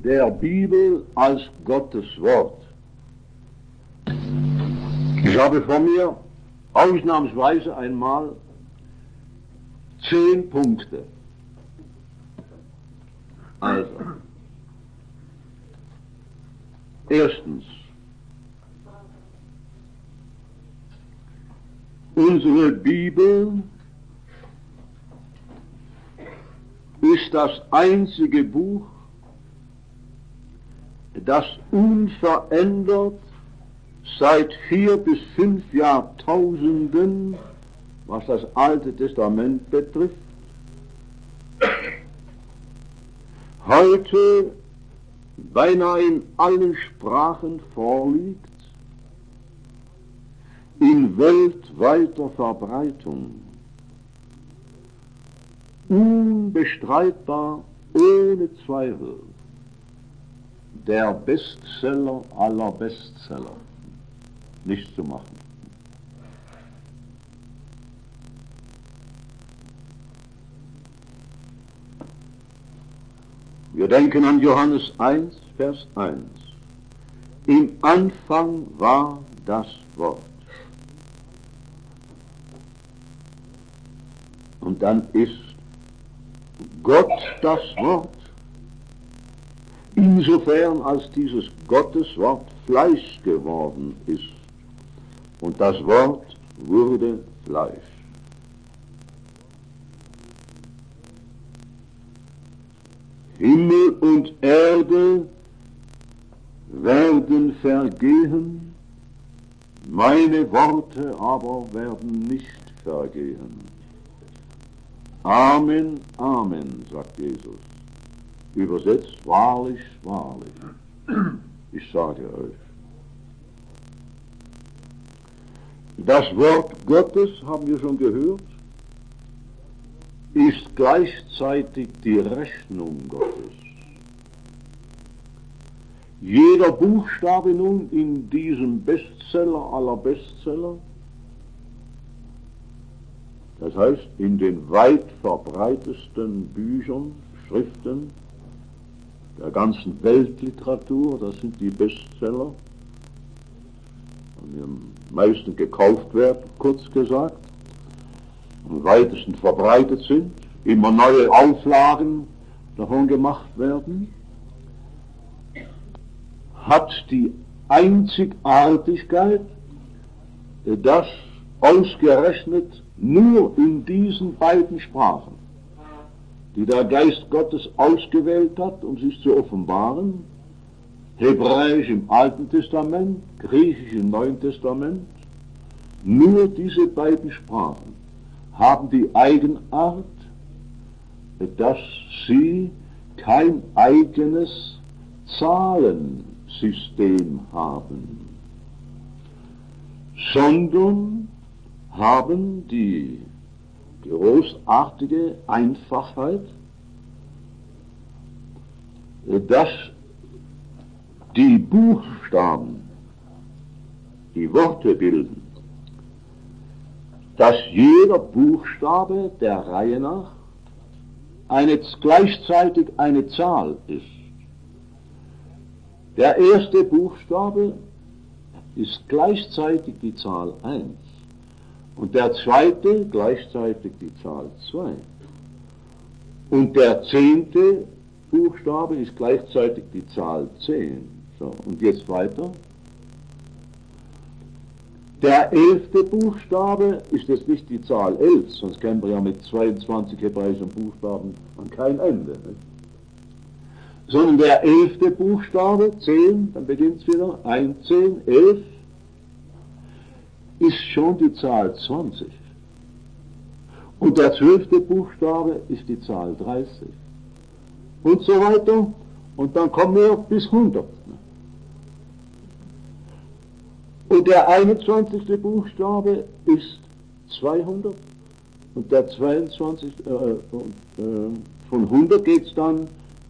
der Bibel als Gottes Wort. Ich habe vor mir ausnahmsweise einmal 10 Punkte. Also, erstens, unsere Bibel ist das einzige Buch, das unverändert seit 4 bis 5 Jahrtausenden, was das Alte Testament betrifft, heute beinahe in allen Sprachen vorliegt, in weltweiter Verbreitung, unbestreitbar, ohne Zweifel, der Bestseller aller Bestseller, nicht zu machen. Wir denken an Johannes 1, Vers 1. Im Anfang war das Wort. Und dann ist Gott das Wort, insofern als dieses Gotteswort Fleisch geworden ist. Und das Wort wurde Fleisch. Himmel und Erde werden vergehen, meine Worte aber werden nicht vergehen. Amen, Amen, sagt Jesus. Übersetzt, wahrlich, wahrlich. Ich sage euch. Das Wort Gottes, haben wir schon gehört, ist gleichzeitig die Rechnung Gottes. Jeder Buchstabe nun in diesem Bestseller aller Bestseller, das heißt in den weit verbreitesten Büchern, Schriften der ganzen Weltliteratur, das sind die Bestseller, die am meisten gekauft werden, kurz gesagt, am weitesten verbreitet sind, immer neue Auflagen davon gemacht werden, hat die Einzigartigkeit, dass ausgerechnet nur in diesen beiden Sprachen, die der Geist Gottes ausgewählt hat, um sich zu offenbaren, Hebräisch im Alten Testament, Griechisch im Neuen Testament, nur diese beiden Sprachen haben die Eigenart, dass sie kein eigenes Zahlensystem haben, sondern haben die großartige Einfachheit, dass die Buchstaben, die Worte bilden, dass jeder Buchstabe der Reihe nach gleichzeitig eine Zahl ist. Der erste Buchstabe ist gleichzeitig die Zahl 1 und der zweite gleichzeitig die Zahl 2. Und der 10. Buchstabe ist gleichzeitig die Zahl 10. So, und jetzt weiter. Der 11. Buchstabe ist jetzt nicht die Zahl 11, sonst kämen wir ja mit 22 hebräischen Buchstaben an kein Ende. Nicht? Sondern der 11. Buchstabe, 10, dann beginnt es wieder, 1, 10, 11, ist schon die Zahl 20. Und der 12. Buchstabe ist die Zahl 30. Und so weiter. Und dann kommen wir bis 100. Und der 21. Buchstabe ist 200 und der 22. Von 100 geht es dann,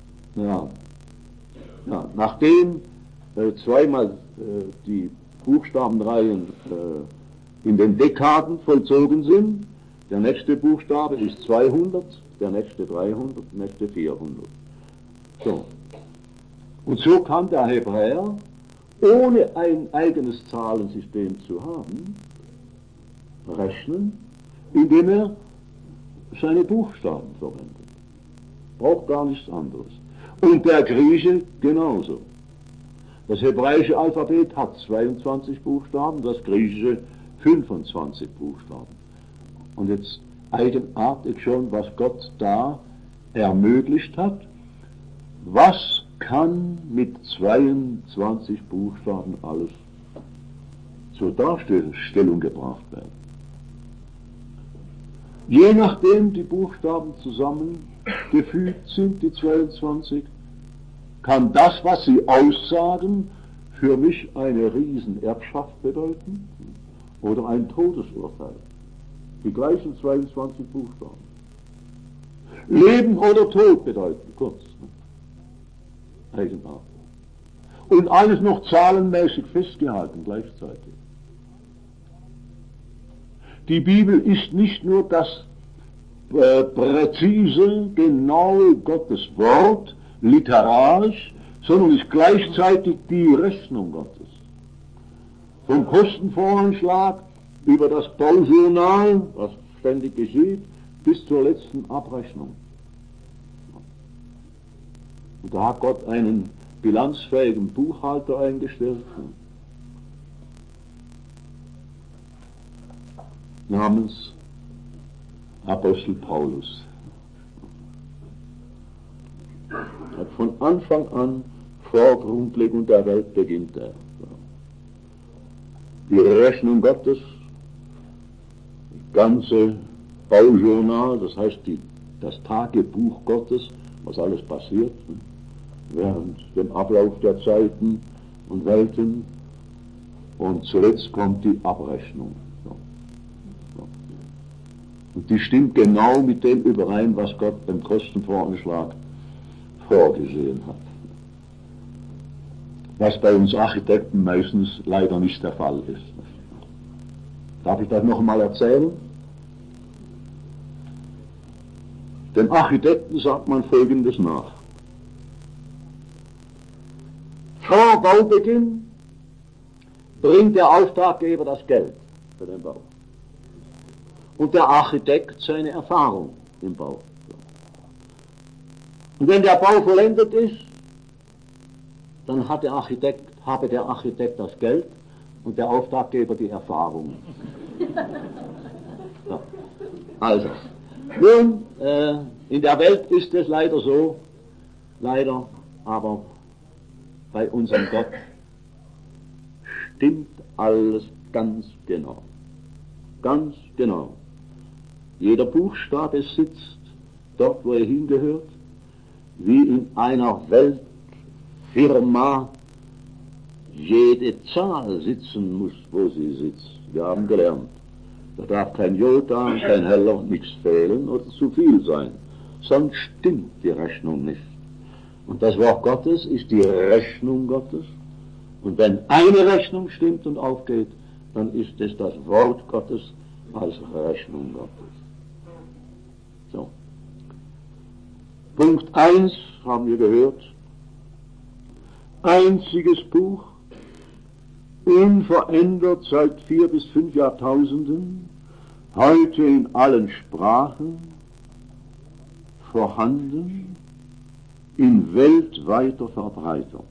nachdem zweimal die Buchstabenreihen in den Dekaden vollzogen sind, der nächste Buchstabe ist 200, der nächste 300, der nächste 400. So. Und so kann der Hebräer, ohne ein eigenes Zahlensystem zu haben, rechnen, indem er seine Buchstaben verwendet. Braucht gar nichts anderes. Und der Grieche genauso. Das hebräische Alphabet hat 22 Buchstaben, das griechische 25 Buchstaben. Und jetzt eigenartig schon, was Gott da ermöglicht hat. Was kann mit 22 Buchstaben alles zur Darstellung gebracht werden? Je nachdem die Buchstaben zusammengefügt sind, die 22, kann das, was sie aussagen, für mich eine Riesenerbschaft bedeuten oder ein Todesurteil. Die gleichen 22 Buchstaben. Leben oder Tod bedeuten, kurz. Eigenartig. Und alles noch zahlenmäßig festgehalten gleichzeitig. Die Bibel ist nicht nur das präzise, genaue Gottes Wort, literarisch, sondern ist gleichzeitig die Rechnung Gottes. Vom Kostenvoranschlag über das Baujournal, was ständig geschieht, bis zur letzten Abrechnung. Und da hat Gott einen bilanzfähigen Buchhalter eingestellt, namens Apostel Paulus. Hat von Anfang an, vor Grundlegung der Welt beginnt er. Die Rechnung Gottes, das ganze Baujournal, das heißt das Tagebuch Gottes, was alles passiert, während dem Ablauf der Zeiten und Welten, und zuletzt kommt die Abrechnung. Und die stimmt genau mit dem überein, was Gott beim Kostenvoranschlag vorgesehen hat. Was bei uns Architekten meistens leider nicht der Fall ist. Darf ich das noch einmal erzählen? Dem Architekten sagt man Folgendes nach. Vor Baubeginn bringt der Auftraggeber das Geld für den Bau. Und der Architekt seine Erfahrung im Bau. Und wenn der Bau vollendet ist, dann habe der Architekt das Geld und der Auftraggeber die Erfahrung. So. Also, nun, in der Welt ist es leider so, leider, aber bei unserem Gott stimmt alles ganz genau. Ganz genau. Jeder Buchstabe sitzt dort, wo er hingehört, wie in einer Weltfirma jede Zahl sitzen muss, wo sie sitzt. Wir haben gelernt, da darf kein Jota, kein Heller, nichts fehlen oder zu viel sein, sonst stimmt die Rechnung nicht. Und das Wort Gottes ist die Rechnung Gottes. Und wenn eine Rechnung stimmt und aufgeht, dann ist es das Wort Gottes als Rechnung Gottes. So. Punkt 1 haben wir gehört. Einziges Buch, unverändert seit 4 bis 5 Jahrtausenden, heute in allen Sprachen vorhanden, in weltweiter Verbreitung.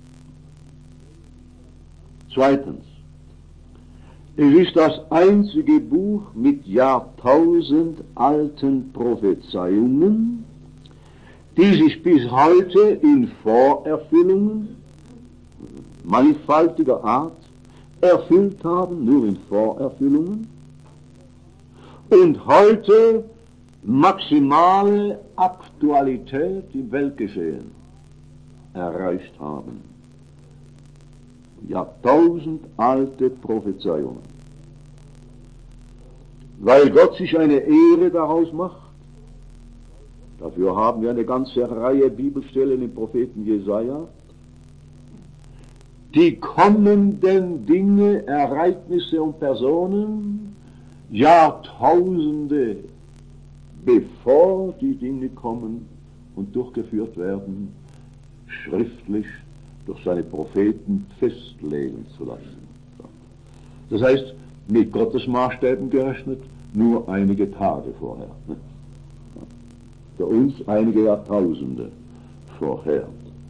Zweitens, es ist das einzige Buch mit jahrtausendalten Prophezeiungen, die sich bis heute in Vorerfüllungen mannigfaltiger Art erfüllt haben, nur in Vorerfüllungen, und heute maximale Aktualität im Weltgeschehen erreicht haben. Jahrtausendalte Prophezeiungen. Weil Gott sich eine Ehre daraus macht, dafür haben wir eine ganze Reihe Bibelstellen im Propheten Jesaja, die kommenden Dinge, Ereignisse und Personen Jahrtausende bevor die Dinge kommen und durchgeführt werden, schriftlich durch seine Propheten festlegen zu lassen. Das heißt, mit Gottes Maßstäben gerechnet, nur einige Tage vorher. Für uns einige Jahrtausende vorher.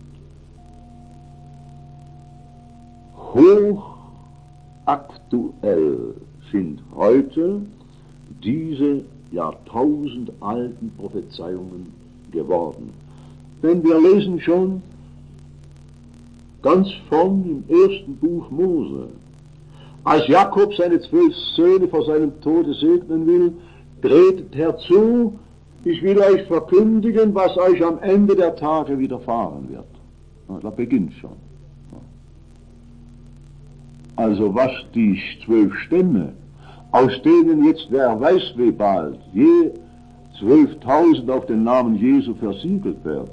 Hochaktuell sind heute diese jahrtausendalten Prophezeiungen geworden. Denn wir lesen schon ganz vorn im ersten Buch Mose, als Jakob seine 12 Söhne vor seinem Tode segnen will, tretet herzu, ich will euch verkündigen, was euch am Ende der Tage widerfahren wird. Da beginnt schon. Also was die 12 Stämme, aus denen jetzt wer weiß wie bald je 12.000 auf den Namen Jesu versiegelt werden,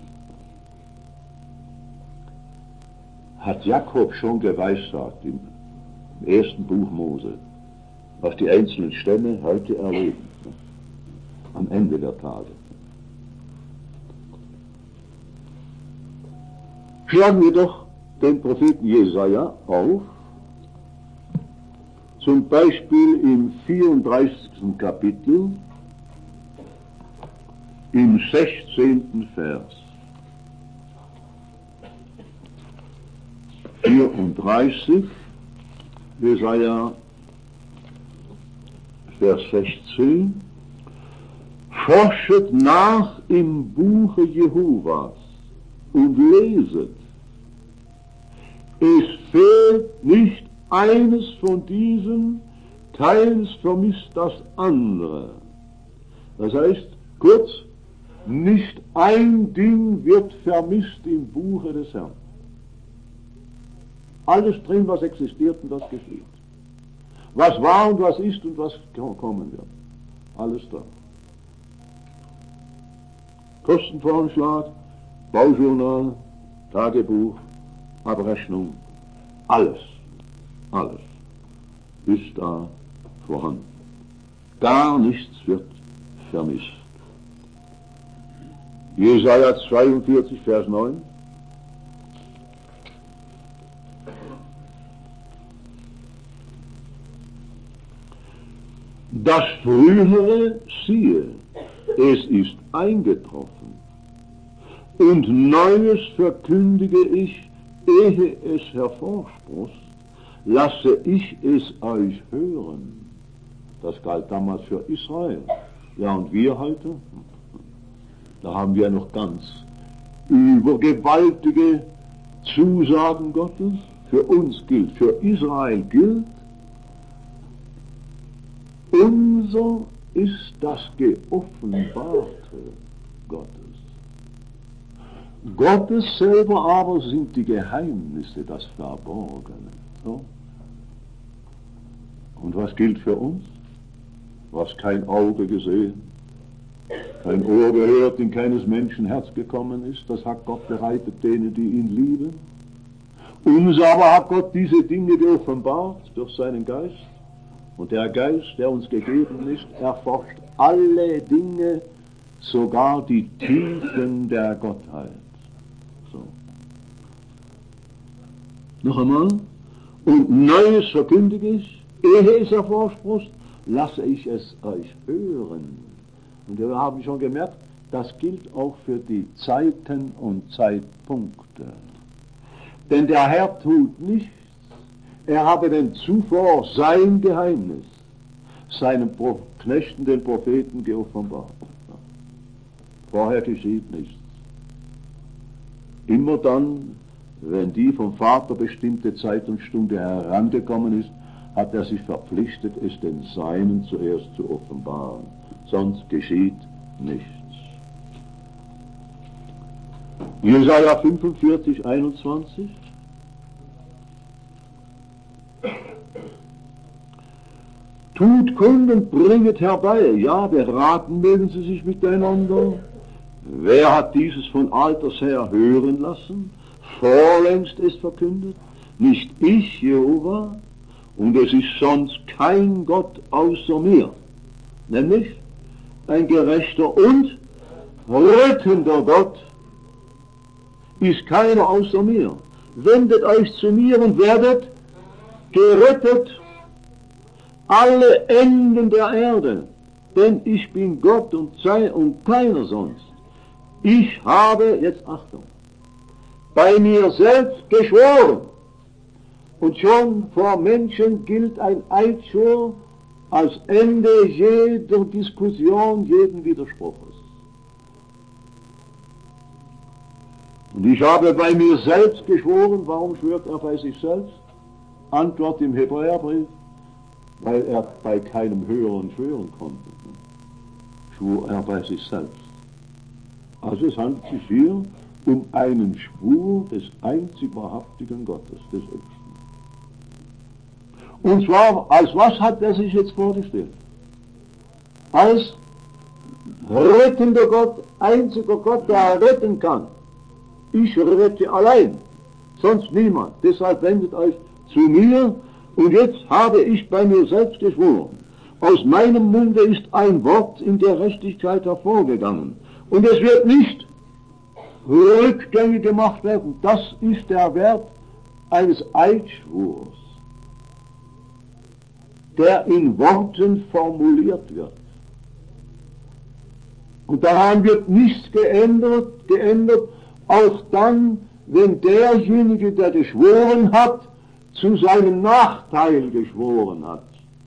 hat Jakob schon geweissagt im ersten Buch Mose, was die einzelnen Stämme heute erleben, am Ende der Tage. Schlagen wir doch den Propheten Jesaja auf, zum Beispiel im 34. Kapitel, im 16. Vers. 34, Jesaja, Vers 16. Forschet nach im Buche Jehovas und leset. Es fehlt nicht eines von diesen, keins vermisst das andere. Das heißt, kurz, nicht ein Ding wird vermisst im Buche des Herrn. Alles drin, was existiert und was geschieht. Was war und was ist und was kommen wird. Alles da. Kostenvoranschlag, Baujournal, Tagebuch, Abrechnung, alles ist da vorhanden. Gar nichts wird vermisst. Jesaja 42, Vers 9. Das Frühere, siehe, es ist eingetroffen, und Neues verkündige ich, ehe es hervorsproßt, lasse ich es euch hören. Das galt damals für Israel. Ja, und wir heute? Da haben wir noch ganz übergewaltige Zusagen Gottes. Für uns gilt, für Israel gilt, unser ist das Geoffenbarte Gottes. Gottes selber aber sind die Geheimnisse, das Verborgene. So. Und was gilt für uns? Was kein Auge gesehen, kein Ohr gehört, in keines Menschen Herz gekommen ist, das hat Gott bereitet denen, die ihn lieben. Uns aber hat Gott diese Dinge geoffenbart durch seinen Geist. Und der Geist, der uns gegeben ist, erforscht alle Dinge, sogar die Tiefen der Gottheit. So. Noch einmal. Und Neues verkündige ich, ehe es hervorsproßt, lasse ich es euch hören. Und wir haben schon gemerkt, das gilt auch für die Zeiten und Zeitpunkte. Denn der Herr tut nichts, er habe denn zuvor sein Geheimnis seinen Knechten, den Propheten, geoffenbart. Vorher geschieht nichts. Immer dann, wenn die vom Vater bestimmte Zeit und Stunde herangekommen ist, hat er sich verpflichtet, es den Seinen zuerst zu offenbaren. Sonst geschieht nichts. Jesaja 45, 21. Tut Kund und bringet herbei, ja, beraten mögen sie sich miteinander. Wer hat dieses von alters her hören lassen? Vorlängst ist verkündet, nicht ich, Jehova, und es ist sonst kein Gott außer mir, nämlich ein gerechter und rettender Gott. ist keiner außer mir. Wendet euch zu mir und werdet gerettet, alle Enden der Erde, denn ich bin Gott und keiner sonst. Ich habe, jetzt Achtung, bei mir selbst geschworen, und schon vor Menschen gilt ein Eidschwur als Ende jeder Diskussion, jeden Widerspruches. Und ich habe bei mir selbst geschworen. Warum schwört er bei sich selbst? Antwort im Hebräerbrief, weil er bei keinem Höheren schwören konnte. Schwur er bei sich selbst. Also es handelt sich hier um einen Schwur des einzig wahrhaftigen Gottes, des Höchsten. Und zwar, als was hat er sich jetzt vorgestellt? Als rettender Gott, einziger Gott, der retten kann. Ich rette allein, sonst niemand. Deshalb wendet euch zu mir, und jetzt habe ich bei mir selbst geschworen. Aus meinem Munde ist ein Wort in der Gerechtigkeit hervorgegangen. Und es wird nicht rückgängig gemacht werden. Das ist der Wert eines Eidschwurs, der in Worten formuliert wird. Und daran wird nichts geändert, auch dann, wenn derjenige, der geschworen hat, zu seinem Nachteil geschworen hat.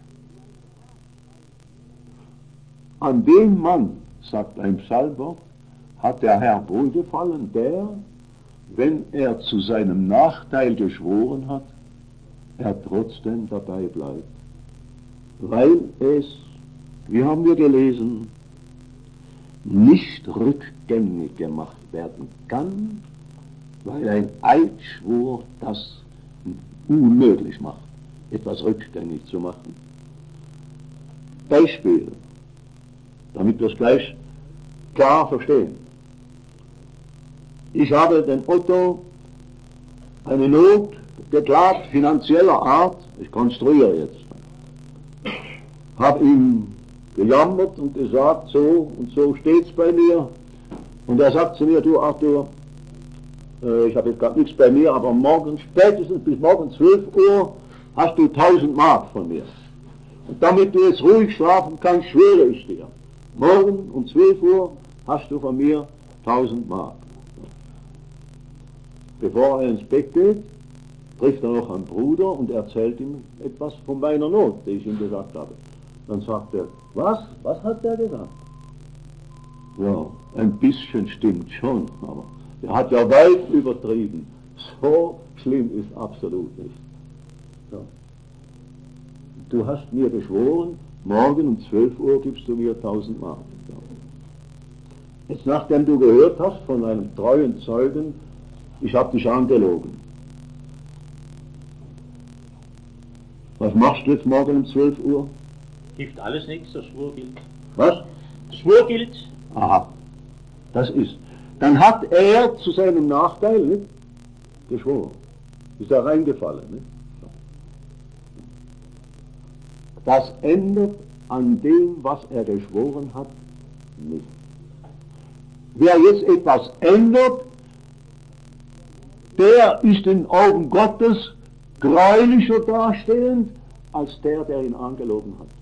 An dem Mann, sagt ein Psalmer, hat der Herr wohlgefallen, der, wenn er zu seinem Nachteil geschworen hat, er trotzdem dabei bleibt. Weil es, wie haben wir gelesen, nicht rückgängig gemacht werden kann, weil ein Eidschwur das unmöglich macht, etwas rückgängig zu machen. Beispiel, damit wir es gleich klar verstehen. Ich habe den Otto eine Not geklagt, finanzieller Art, ich konstruiere jetzt, habe ihm gejammert und gesagt, so und so steht's bei mir. Und er sagt zu mir, du Arthur, ich habe jetzt gerade nichts bei mir, aber morgen, spätestens bis morgen 12 Uhr, hast du 1000 Mark von mir. Und damit du jetzt ruhig schlafen kannst, schwöre ich dir, morgen um 12 Uhr hast du von mir 1000 Mark. Bevor er ins Bett geht, trifft er noch einen Bruder und erzählt ihm etwas von meiner Not, die ich ihm gesagt habe. Dann sagt er, was? Was hat der gesagt? Ja, ein bisschen stimmt schon, aber er hat ja weit übertrieben. So schlimm ist absolut nicht. Ja. Du hast mir geschworen, morgen um 12 Uhr gibst du mir 1000 Mark. Ja. Jetzt, nachdem du gehört hast von einem treuen Zeugen, ich habe dich angelogen. Was machst du jetzt morgen um 12 Uhr? Hilft alles nichts, der Schwur gilt. Was? Der Schwur gilt. Aha, das ist. Dann hat er zu seinem Nachteil nicht geschworen. Ist er reingefallen. Nicht? Das ändert an dem, was er geschworen hat, nicht. Wer jetzt etwas ändert, der ist in Augen Gottes gräulicher dastehend als der ihn angelogen hat.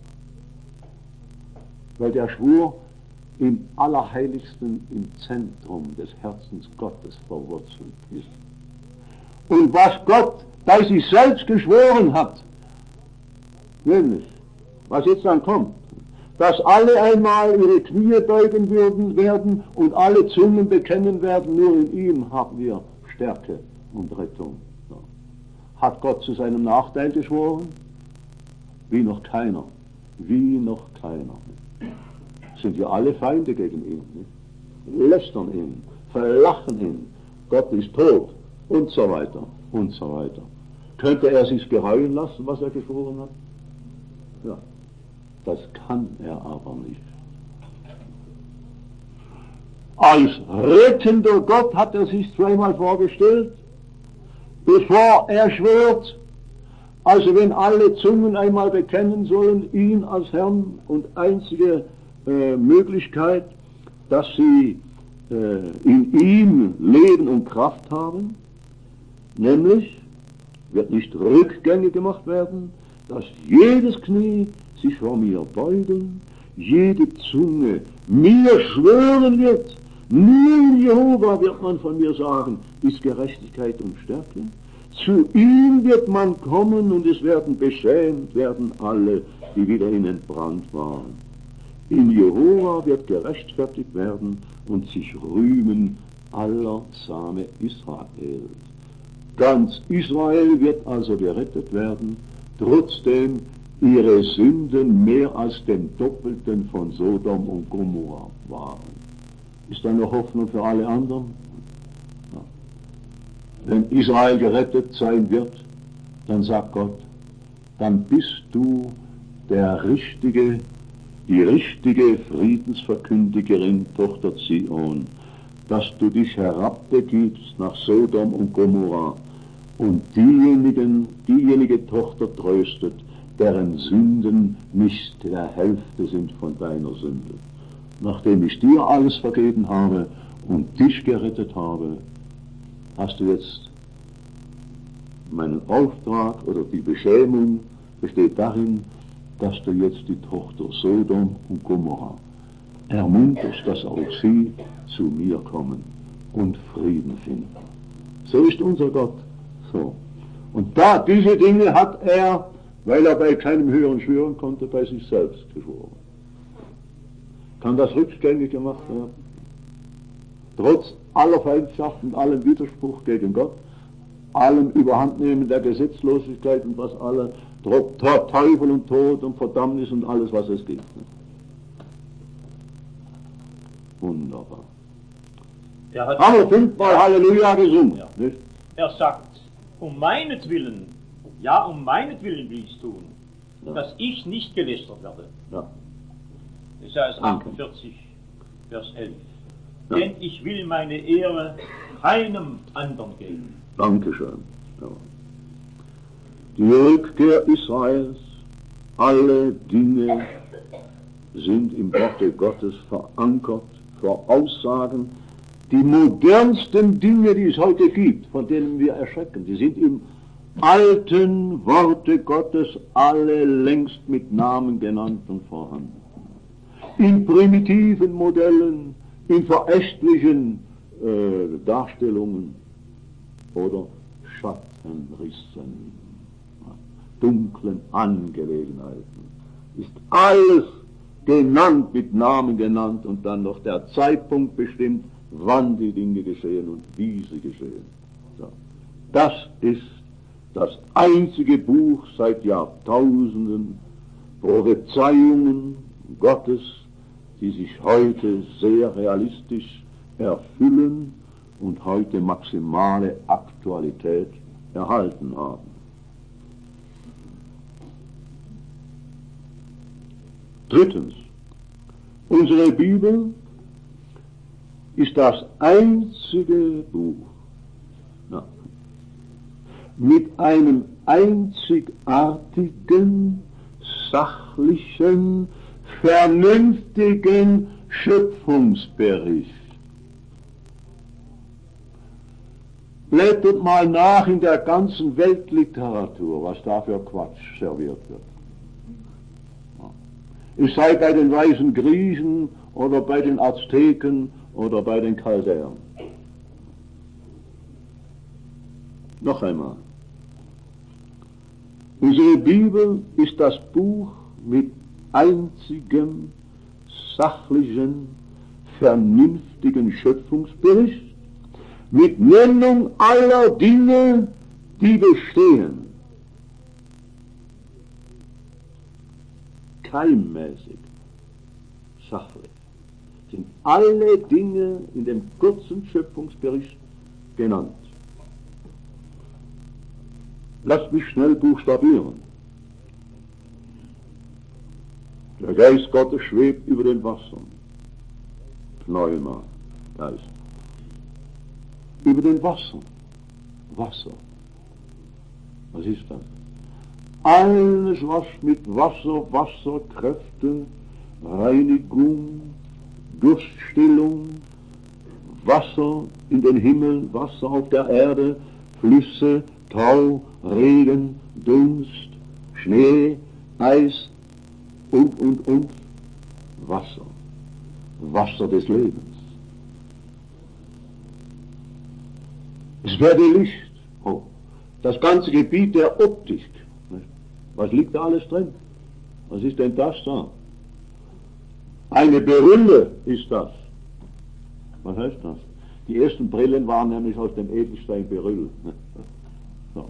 Weil der Schwur im Allerheiligsten, im Zentrum des Herzens Gottes verwurzelt ist. Und was Gott bei sich selbst geschworen hat, nämlich, was jetzt dann kommt, dass alle einmal ihre Knie beugen werden und alle Zungen bekennen werden, nur in ihm haben wir Stärke und Rettung. Ja. Hat Gott zu seinem Nachteil geschworen? Wie noch keiner. Wie noch keiner. Sind wir alle Feinde gegen ihn. Nicht? Lästern ihn, verlachen ihn. Gott ist tot und so weiter und so weiter. Könnte er sich gereuen lassen, was er geschworen hat? Ja, das kann er aber nicht. Als rettender Gott hat er sich zweimal vorgestellt, bevor er schwört, also wenn alle Zungen einmal bekennen sollen, ihn als Herrn und einzige Möglichkeit, dass sie in ihm Leben und Kraft haben, nämlich wird nicht rückgängig gemacht werden, dass jedes Knie sich vor mir beugen, jede Zunge mir schwören wird, nur in Jehova wird man von mir sagen, ist Gerechtigkeit und Stärke. Zu ihm wird man kommen und es werden beschämt werden alle, die wieder in entbrannt waren. In Jehova wird gerechtfertigt werden und sich rühmen aller Same Israels. Ganz Israel wird also gerettet werden, trotzdem ihre Sünden mehr als den Doppelten von Sodom und Gomorra waren. Ist da noch Hoffnung für alle anderen? Ja. Wenn Israel gerettet sein wird, dann sagt Gott, dann bist du die richtige Friedensverkündigerin, Tochter Zion, dass du dich herabbegibst nach Sodom und Gomorra und diejenige Tochter tröstet, deren Sünden nicht der Hälfte sind von deiner Sünde. Nachdem ich dir alles vergeben habe und dich gerettet habe, hast du jetzt meinen Auftrag oder die Beschämung besteht darin, dass du jetzt die Tochter Sodom und Gomorra ermunterst, dass auch sie zu mir kommen und Frieden finden. So ist unser Gott. So. Und diese Dinge hat er, weil er bei keinem Höheren schwören konnte, bei sich selbst geschworen. Kann das rückgängig gemacht werden? Trotz aller Feindschaft und allem Widerspruch gegen Gott, allem Überhandnehmen der Gesetzlosigkeit und was alle, Teufel und Tod und Verdammnis und alles, was es gibt. Wunderbar. Haben wir 5-mal Halleluja gesungen. Ja. Nicht? Er sagt, um meinetwillen will ich tun, ja, dass ich nicht gelästert werde. Ja. Jesaja 48, Vers 11. Ja. Denn ich will meine Ehre keinem anderen geben. Dankeschön. Ja. Die Rückkehr Israels, alle Dinge sind im Worte Gottes verankert, Voraussagen. Die modernsten Dinge, die es heute gibt, von denen wir erschrecken, die sind im alten Worte Gottes alle längst mit Namen genannt und vorhanden. In primitiven Modellen, in verächtlichen Darstellungen oder Schattenrissen, dunklen Angelegenheiten, ist alles genannt, mit Namen genannt und dann noch der Zeitpunkt bestimmt, wann die Dinge geschehen und wie sie geschehen. So. Das ist das einzige Buch seit Jahrtausenden, Prophezeiungen Gottes, die sich heute sehr realistisch erfüllen und heute maximale Aktualität erhalten haben. Drittens, unsere Bibel ist das einzige Buch mit einem einzigartigen, sachlichen, vernünftigen Schöpfungsbericht. Blättert mal nach in der ganzen Weltliteratur, was da für Quatsch serviert wird. Es sei bei den weisen Griechen oder bei den Azteken oder bei den Chaldäern. Noch einmal. Unsere Bibel ist das Buch mit einzigem, sachlichen, vernünftigen Schöpfungsbericht, mit Nennung aller Dinge, die bestehen. Keimmäßig, sachlich sind alle Dinge in dem kurzen Schöpfungsbericht genannt. Lasst mich schnell buchstabieren. Der Geist Gottes schwebt über den Wassern. Pneuma, Geist. Über den Wassern. Wasser. Was ist das? Alles, was mit Wasserkräfte, Reinigung, Durststillung, Wasser in den Himmel, Wasser auf der Erde, Flüsse, Tau, Regen, Dunst, Schnee, Eis und. Wasser. Wasser des Lebens. Es werde Licht. Oh. Das ganze Gebiet der Optik. Was liegt da alles drin? Was ist denn das da? Eine Berylle ist das. Was heißt das? Die ersten Brillen waren nämlich aus dem Edelstein Beryll. So.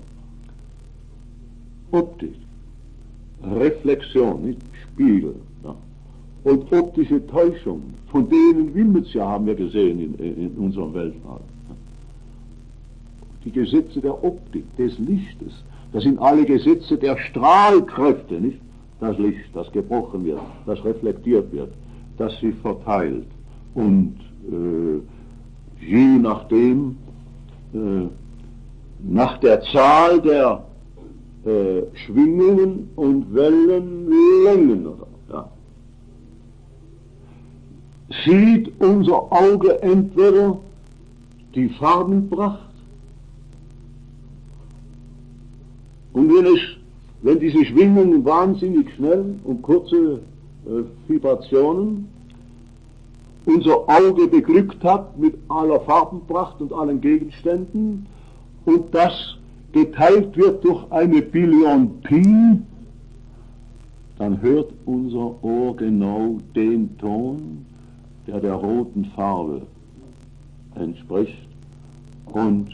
Optik. Reflexion, nicht Spiegel. Ja. Und optische Täuschung, von denen Wimmet's ja haben wir gesehen in unserem Weltall. Die Gesetze der Optik, des Lichtes, das sind alle Gesetze der Strahlkräfte, nicht? Das Licht, das gebrochen wird, das reflektiert wird, das sich verteilt und je nachdem, nach der Zahl der Schwingungen und Wellenlängen, ja, sieht unser Auge entweder die Farbenpracht, und wenn diese Schwingungen wahnsinnig schnell und kurze Vibrationen unser Auge beglückt hat mit aller Farbenpracht und allen Gegenständen und das geteilt wird durch 1 Billion Pi, dann hört unser Ohr genau den Ton, der der roten Farbe entspricht und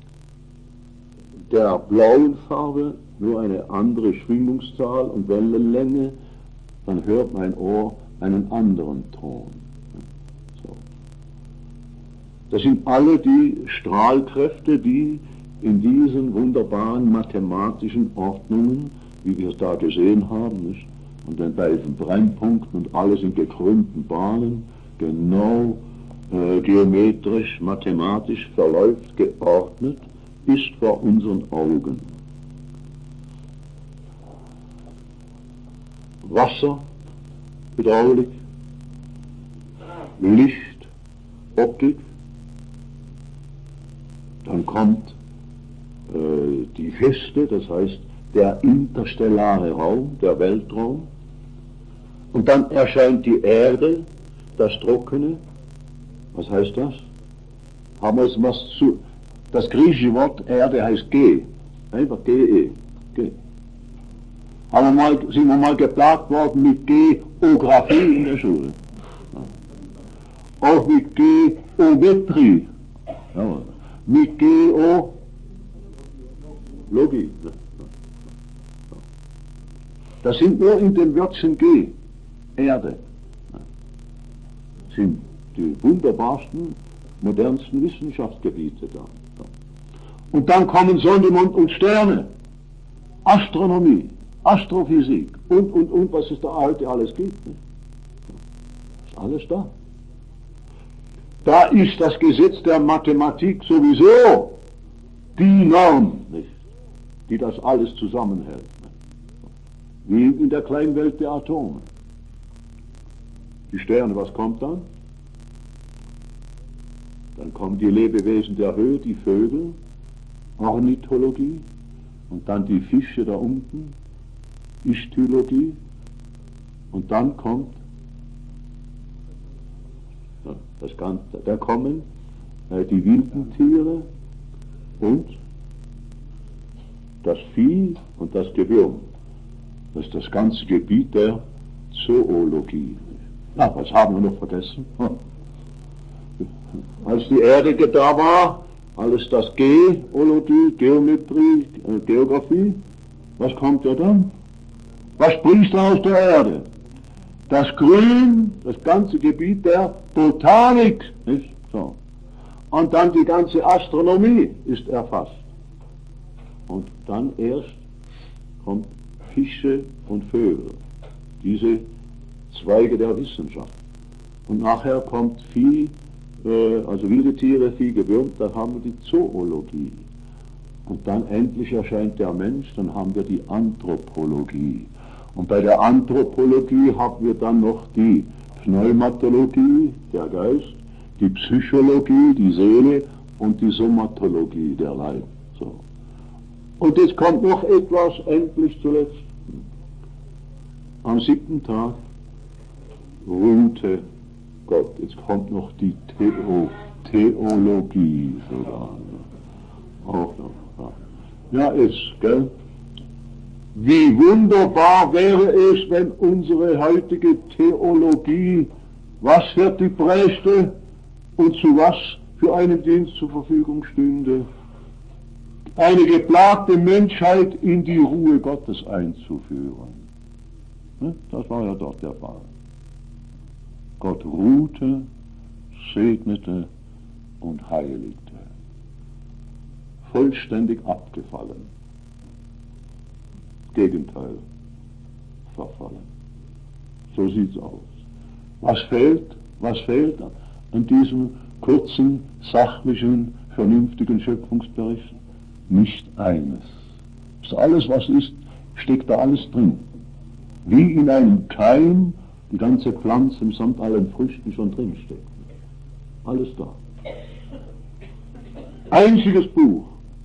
der blauen Farbe nur eine andere Schwingungszahl und Wellenlänge, dann hört mein Ohr einen anderen Ton. So. Das sind alle die Strahlkräfte, die in diesen wunderbaren mathematischen Ordnungen, wie wir es da gesehen haben, nicht? Und den beiden Brennpunkten und alles in gekrümmten Bahnen, genau geometrisch, mathematisch verläuft, geordnet, ist vor unseren Augen. Wasser, Hydraulik, Licht, Optik, dann kommt die Feste, das heißt der interstellare Raum, der Weltraum, und dann erscheint die Erde, das Trockene. Was heißt das? Haben wir es was zu... Das griechische Wort Erde heißt G, einfach G-E. G. Sind wir mal geplagt worden mit Geographie in der Schule. Auch mit Geometrie. Ja, mit Geologie. Das sind nur in dem Wörtchen G, Erde. Sind die wunderbarsten, modernsten Wissenschaftsgebiete da. Und dann kommen Sonne, Mond und Sterne, Astronomie, Astrophysik und was es da heute alles gibt. Nicht? Ist alles da. Da ist das Gesetz der Mathematik sowieso die Norm, nicht? Die das alles zusammenhält. Nicht? Wie in der kleinen Welt der Atome. Die Sterne, was kommt dann? Dann kommen die Lebewesen der Höhe, die Vögel, Ornithologie, und dann die Fische da unten, Ichthyologie, und dann kommt das Ganze, da kommen die wilden Tiere und das Vieh und das Gewürm. Das ist das ganze Gebiet der Zoologie. Na, was haben wir noch vergessen? Als die Erde da war, alles das Geologie, Geometrie, Geographie, was kommt ja dann? Was sprießt da aus der Erde? Das Grün, das ganze Gebiet der Botanik, nicht? So. Und dann die ganze Astronomie ist erfasst. Und dann erst kommt Fische und Vögel, diese Zweige der Wissenschaft. Und nachher kommt Vieh, also wilde Tiere, Vieh, Gewürm, dann haben wir die Zoologie. Und dann endlich erscheint der Mensch, dann haben wir die Anthropologie. Und bei der Anthropologie haben wir dann noch die Pneumatologie, der Geist, die Psychologie, die Seele und die Somatologie, der Leib. So. Und jetzt kommt noch etwas, endlich zuletzt. Am 7. Tag ruhte Gott. Jetzt kommt noch die Theologie sogar. Auch noch. Ja, ist, gell? Wie wunderbar wäre es, wenn unsere heutige Theologie, was für die brächte und zu was für einen Dienst zur Verfügung stünde, eine geplagte Menschheit in die Ruhe Gottes einzuführen. Das war ja dort der Fall. Gott ruhte, segnete und heiligte. Vollständig abgefallen. Gegenteil, verfallen. So sieht's aus. Was fehlt an diesem kurzen, sachlichen, vernünftigen Schöpfungsbericht? Nicht eines. Das alles, was ist, steckt da alles drin. Wie in einem Keim die ganze Pflanze samt allen Früchten schon drin steckt. Alles da. Einziges Buch.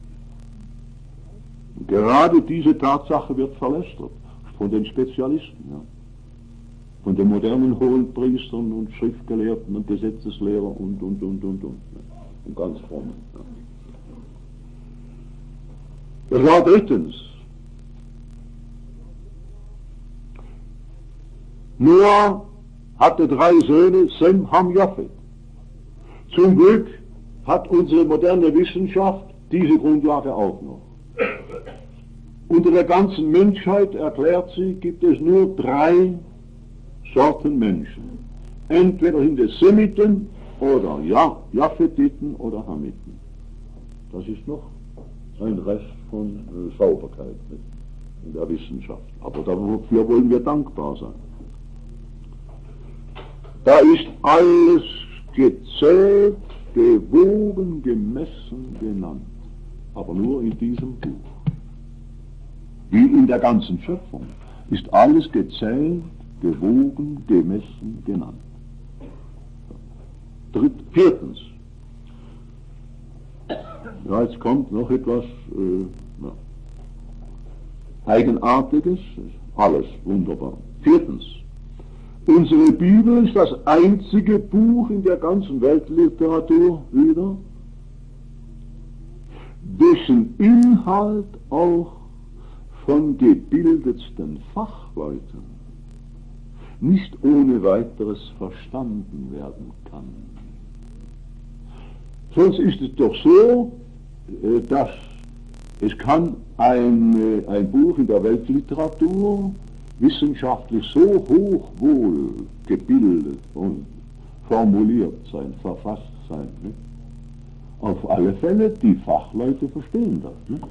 Und gerade diese Tatsache wird verlästert von den Spezialisten, ja. Von den modernen Hohenpriestern und Schriftgelehrten und Gesetzeslehrer und ganz frommen. Ja. Das war drittens. Noah hatte 3 Söhne, Sem, Ham, Japhet. Zum Glück hat unsere moderne Wissenschaft diese Grundlage auch noch. Unter der ganzen Menschheit, erklärt sie, gibt es nur 3 Sorten Menschen. Entweder sind es Semiten oder Japhetiten oder Hamiten. Das ist noch ein Rest von Sauberkeit in der Wissenschaft. Aber dafür wollen wir dankbar sein. Da ist alles gezählt, gewogen, gemessen, genannt. Aber nur in diesem Buch. Wie in der ganzen Schöpfung ist alles gezählt, gewogen, gemessen, genannt. Viertens. Ja, jetzt kommt noch etwas Eigenartiges. Alles wunderbar. Viertens. Unsere Bibel ist das einzige Buch in der ganzen Weltliteratur wieder, dessen Inhalt auch von gebildetsten Fachleuten nicht ohne weiteres verstanden werden kann. Sonst ist es doch so, dass es kann ein Buch in der Weltliteratur wissenschaftlich so hochwohl gebildet und formuliert sein, verfasst sein. Nicht? Auf alle Fälle, die Fachleute verstehen das. Nicht?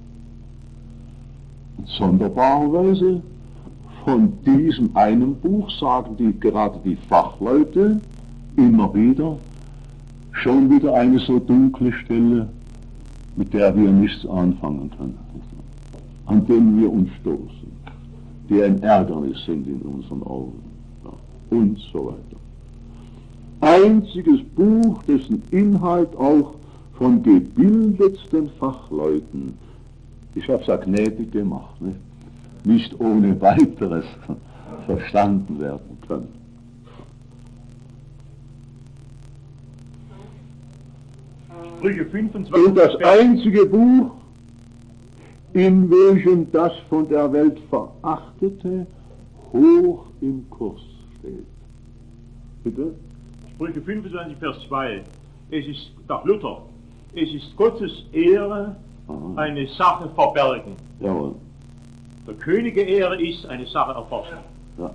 Und sonderbarerweise von diesem einen Buch sagen gerade die Fachleute immer wieder, schon wieder eine so dunkle Stelle, mit der wir nichts anfangen können, an denen wir uns stoßen, die ein Ärgernis sind in unseren Augen, ja, und so weiter. Einziges Buch, dessen Inhalt auch von gebildetsten Fachleuten, ich habe es ja gnädig gemacht, nicht ohne weiteres verstanden werden kann. Sprüche 25. Und das einzige Buch, in welchem das von der Welt Verachtete hoch im Kurs steht. Bitte? Sprüche 25, Vers 2. Es ist, nach Luther, es ist Gottes Ehre, eine Sache verbergen. Jawohl. Der Könige Ehre ist eine Sache erforschen. Ja.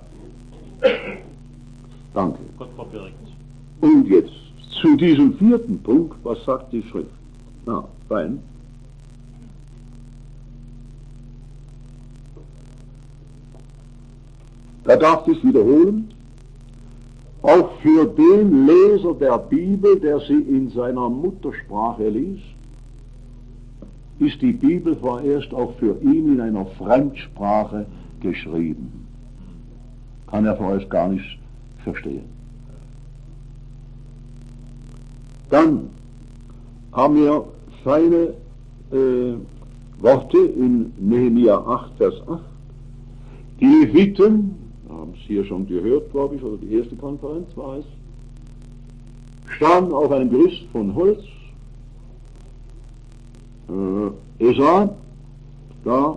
Danke. Gott verbirgt. Und jetzt zu diesem 4. Punkt, was sagt die Schrift? Na, fein. Da darf ich wiederholen, auch für den Leser der Bibel, der sie in seiner Muttersprache liest, ist die Bibel vorerst auch für ihn in einer Fremdsprache geschrieben. Kann er vorerst gar nicht verstehen. Dann haben wir feine Worte in Nehemia 8, Vers 8. Die Leviten, wir haben es hier schon gehört, glaube ich, oder die erste Konferenz war es, standen auf einem Gerüst von Holz. Esra, da,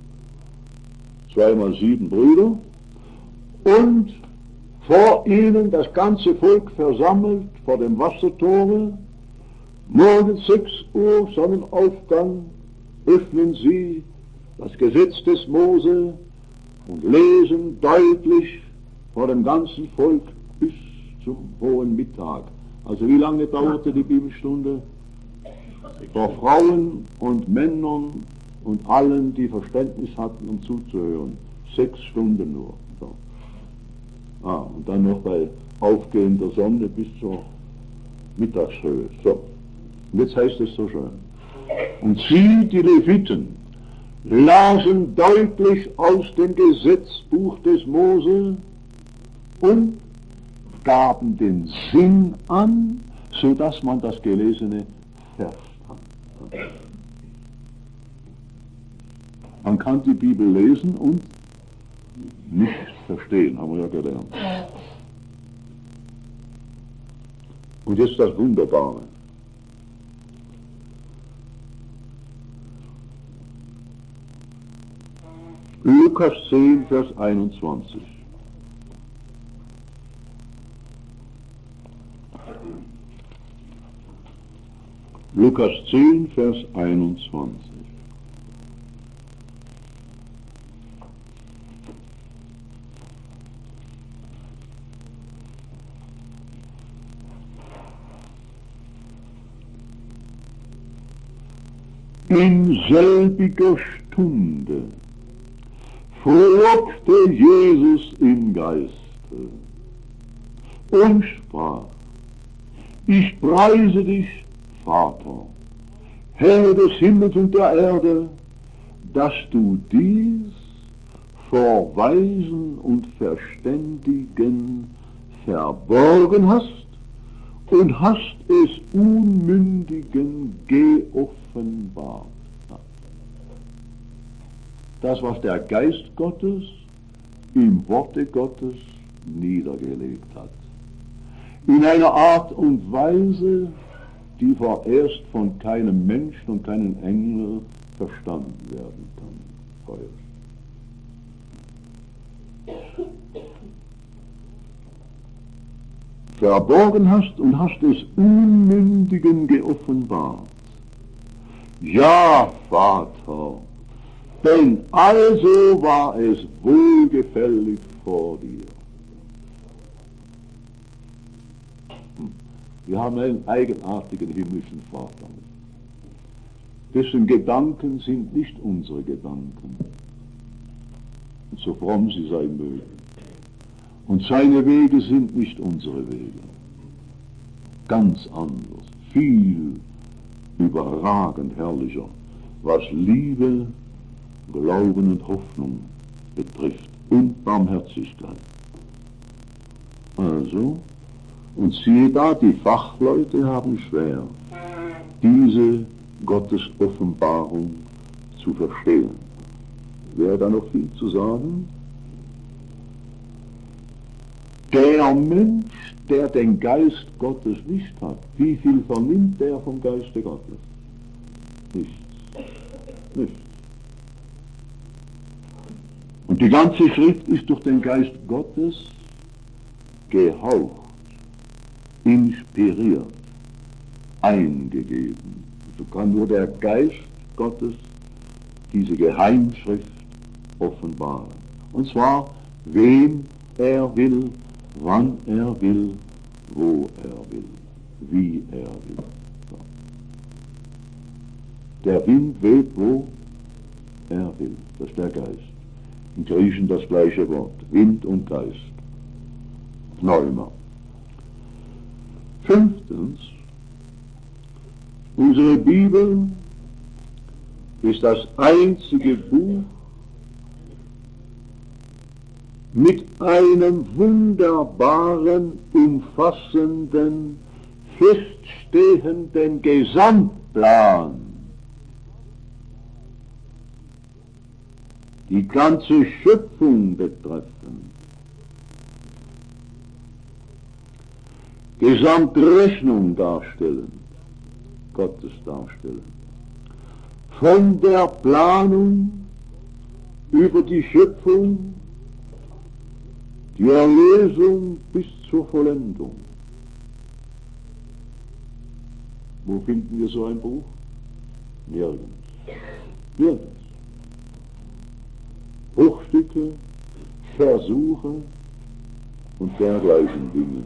2 mal 7 Brüder, und vor ihnen das ganze Volk versammelt vor dem Wassertore. Morgens 6 Uhr, Sonnenaufgang, öffnen sie das Gesetz des Mose und lesen deutlich vor dem ganzen Volk bis zum hohen Mittag. Also wie lange dauerte die Bibelstunde? Vor Frauen und Männern und allen, die Verständnis hatten, um zuzuhören. 6 Stunden nur. So. Und dann noch bei aufgehender Sonne bis zur Mittagshöhe. So. Und jetzt heißt es so schön. Und sie, die Leviten, lasen deutlich aus dem Gesetzbuch des Mose und gaben den Sinn an, so dass man das Gelesene verstand. Man kann die Bibel lesen und nicht verstehen, haben wir ja gelernt. Und jetzt das Wunderbare. Lukas 10, Vers 21. Lukas 10, Vers 21. In selbiger Stunde frohlockte Jesus im Geiste und sprach: Ich preise dich, Vater, Herr des Himmels und der Erde, dass du dies vor Weisen und Verständigen verborgen hast und hast es Unmündigen geoffenbart. Das, was der Geist Gottes im Worte Gottes niedergelegt hat. In einer Art und Weise, die vorerst von keinem Menschen und keinem Engel verstanden werden kann. Verborgen hast und hast es Unmündigen geoffenbart. Ja, Vater, denn also war es wohlgefällig vor dir. Wir haben einen eigenartigen himmlischen Vater, dessen Gedanken sind nicht unsere Gedanken, so fromm sie sein mögen. Und seine Wege sind nicht unsere Wege. Ganz anders, viel überragend herrlicher, was Liebe, Glauben und Hoffnung betrifft und Barmherzigkeit. Also, und siehe da, die Fachleute haben schwer, diese Gottes Offenbarung zu verstehen. Wäre da noch viel zu sagen? Der Mensch, der den Geist Gottes nicht hat, wie viel vernimmt der vom Geiste Gottes? Nichts. Nichts. Und die ganze Schrift ist durch den Geist Gottes gehaucht, inspiriert, eingegeben. So kann nur der Geist Gottes diese Geheimschrift offenbaren. Und zwar, wem er will, wann er will, wo er will, wie er will. So. Der Wind weht, wo er will. Das ist der Geist. Im Griechischen das gleiche Wort. Wind und Geist. Pneuma. 5. Unsere Bibel ist das einzige Buch mit einem wunderbaren, umfassenden, feststehenden Gesamtplan, die ganze Schöpfung betreffen, Gesamtrechnung darstellen, Gottes darstellen, von der Planung über die Schöpfung, die Erlösung bis zur Vollendung. Wo finden wir so ein Buch? Nirgends. Nirgends. Bruchstücke, Versuche und dergleichen Dinge.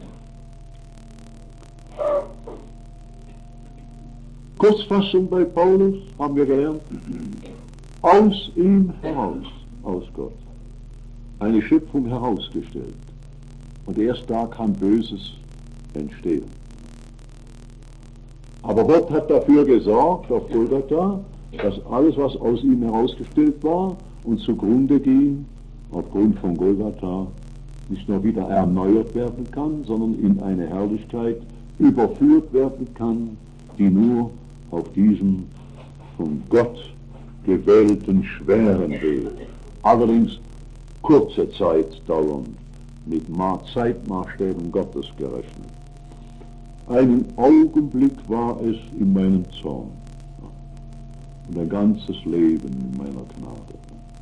Kurzfassung bei Paulus haben wir gelernt, aus ihm heraus, aus Gott, eine Schöpfung herausgestellt. Und erst da kann Böses entstehen. Aber Gott hat dafür gesorgt, auf Golgatha, dass alles, was aus ihm herausgestellt war und zugrunde ging, aufgrund von Golgatha, nicht nur wieder erneuert werden kann, sondern in eine Herrlichkeit überführt werden kann, die nur auf diesem von Gott gewählten schweren Weg, allerdings kurze Zeit dauernd, mit Zeitmaßstäben Gottes gerechnet. Einen Augenblick war es in meinem Zorn und ein ganzes Leben in meiner Gnade.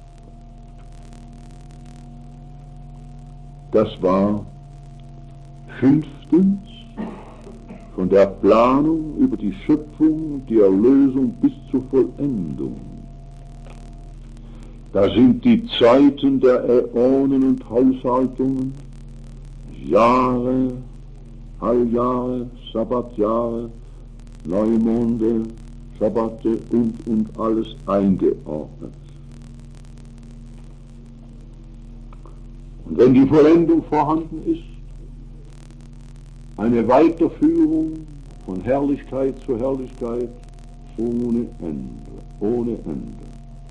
Das war fünftens von der Planung über die Schöpfung und die Erlösung bis zur Vollendung. Da sind die Zeiten der Äonen und Haushaltungen, Jahre, Halbjahre, Sabbatjahre, Neumonde, Sabbate und alles eingeordnet. Und wenn die Vollendung vorhanden ist, eine Weiterführung von Herrlichkeit zu Herrlichkeit ohne Ende, ohne Ende.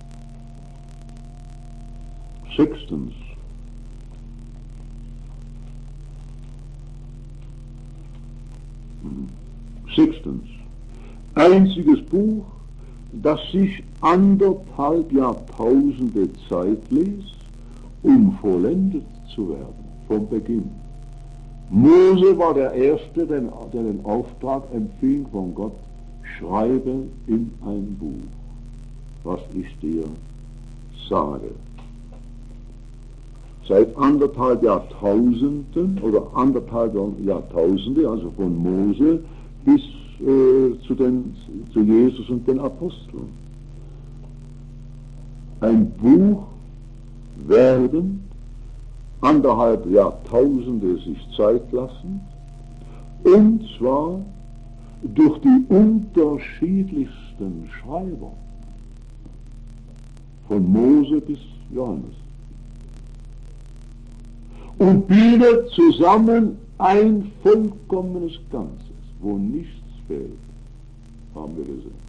Sechstens, einziges Buch, das sich 1,5 Jahrtausende Zeit ließ, um vollendet zu werden, vom Beginn. Mose war der Erste, der den Auftrag empfing von Gott, schreibe in ein Buch, was ich dir sage. Seit 1,5 Jahrtausenden oder 1,5 Jahrtausende, also von Mose bis zu Jesus und den Aposteln. Ein Buch werden, 1,5 Jahrtausende sich Zeit lassen, und zwar durch die unterschiedlichsten Schreiber, von Mose bis Johannes. Und bildet zusammen ein vollkommenes Ganzes, wo nichts fehlt, haben wir gesehen.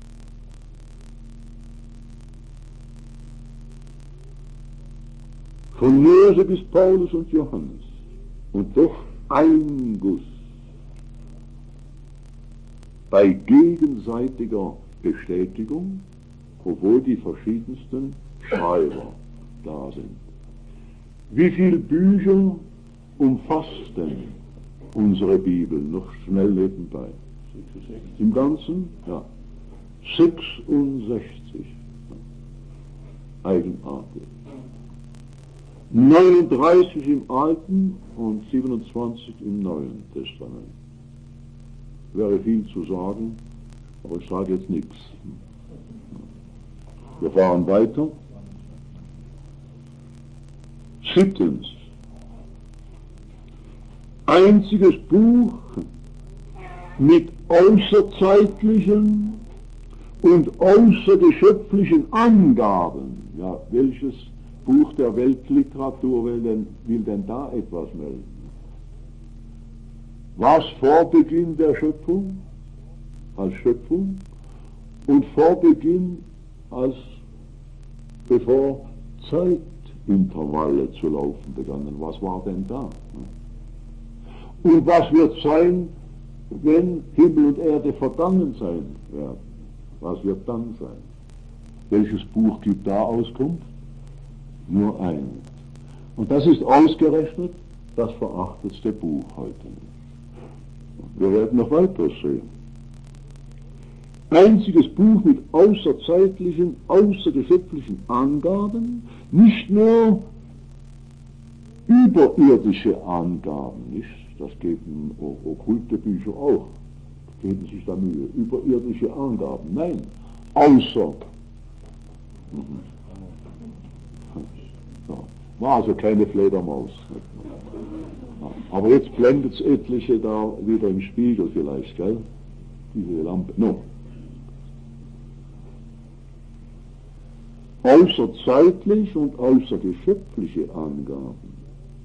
Von Mose bis Paulus und Johannes. Und doch ein Guss. Bei gegenseitiger Bestätigung, obwohl die verschiedensten Schreiber da sind. Wie viele Bücher umfasst denn unsere Bibel? Noch schnell nebenbei. Im Ganzen? Ja. 66. Eigenartig. 39 im Alten und 27 im Neuen Testament. Wäre viel zu sagen, aber ich sage jetzt nichts. Wir fahren weiter. Siebtens. Einziges Buch mit außerzeitlichen und außergeschöpflichen Angaben. Ja, welches Buch der Weltliteratur will denn da etwas melden? Was vor Beginn der Schöpfung als Schöpfung und vor Beginn als bevor Zeitintervalle zu laufen begannen? Was war denn da? Und was wird sein wenn Himmel und Erde vergangen sein werden, was wird dann sein? Welches Buch gibt da Auskunft? Nur eines. Und das ist ausgerechnet das verachtetste Buch heute. Wir werden noch weiter sehen. Einziges Buch mit außerzeitlichen, außergesetzlichen Angaben, nicht nur überirdische Angaben, nicht? Das geben okkulte Bücher auch, geben sich da Mühe, überirdische Angaben, nein, außer. Ja, war also keine Fledermaus. Aber jetzt blendet es etliche da wieder im Spiegel vielleicht, gell? Diese Lampe. No. Außerzeitlich und außergeschöpfliche Angaben.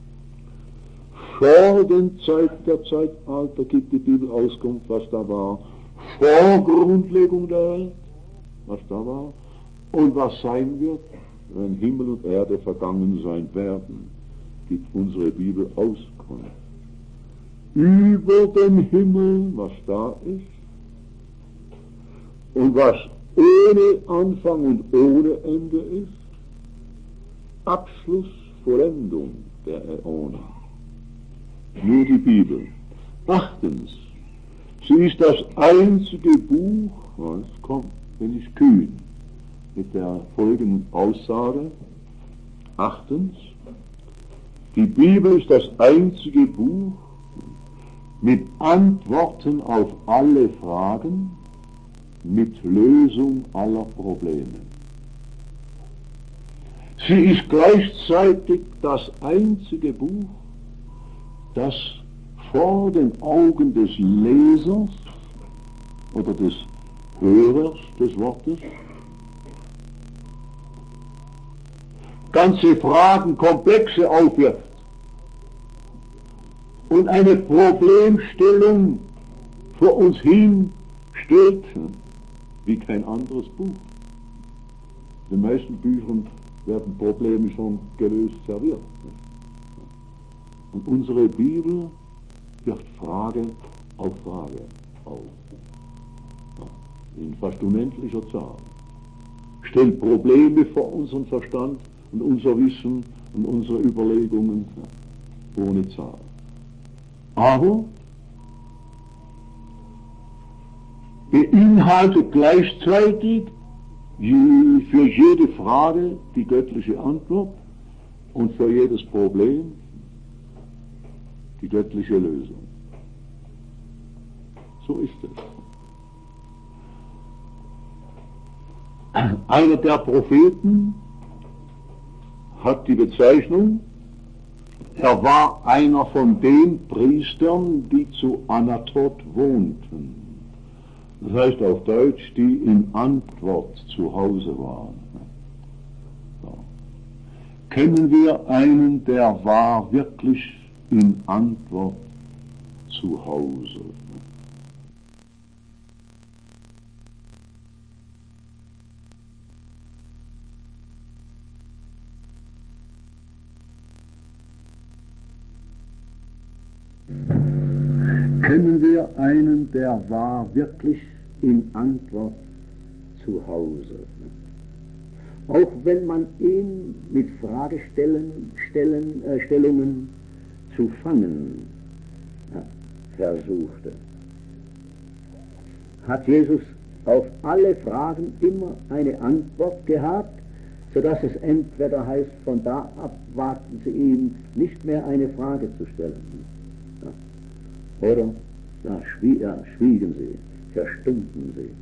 Vor der Zeitalter gibt die Bibel Auskunft, was da war. Vor Grundlegung der Welt, was da war. Und was sein wird, wenn Himmel und Erde vergangen sein werden, gibt unsere Bibel Auskunft. Über den Himmel, was da ist, und was ohne Anfang und ohne Ende ist, Abschluss, Vollendung der Äone. Nur die Bibel. Achtens, sie ist das einzige Buch, was kommt, wenn ich kühn, mit der folgenden Aussage. Achtens, die Bibel ist das einzige Buch mit Antworten auf alle Fragen, mit Lösung aller Probleme. Sie ist gleichzeitig das einzige Buch, das vor den Augen des Lesers oder des Hörers des Wortes ganze Fragen, Komplexe aufwirft und eine Problemstellung vor uns hin stellt, wie kein anderes Buch. In den meisten Büchern werden Probleme schon gelöst serviert. Und unsere Bibel wirft Frage auf Frage auf. In fast unendlicher Zahl. Stellt Probleme vor unseren Verstand und unser Wissen und unsere Überlegungen ohne Zahl. Aber beinhaltet gleichzeitig für jede Frage die göttliche Antwort und für jedes Problem die göttliche Lösung. So ist es. Einer der Propheten hat die Bezeichnung, er war einer von den Priestern, die zu Anatot wohnten. Das heißt auf Deutsch, die in Antwort zu Hause waren. So. Kennen wir einen, der war wirklich in Antwort zu Hause? Kennen wir einen, der war wirklich in Antwort zu Hause? Auch wenn man ihn mit Fragestellungen zu fangen versuchte, hat Jesus auf alle Fragen immer eine Antwort gehabt, sodass es entweder heißt, von da ab wagten sie ihm nicht mehr eine Frage zu stellen. Oder schwiegen sie, verstummten sie.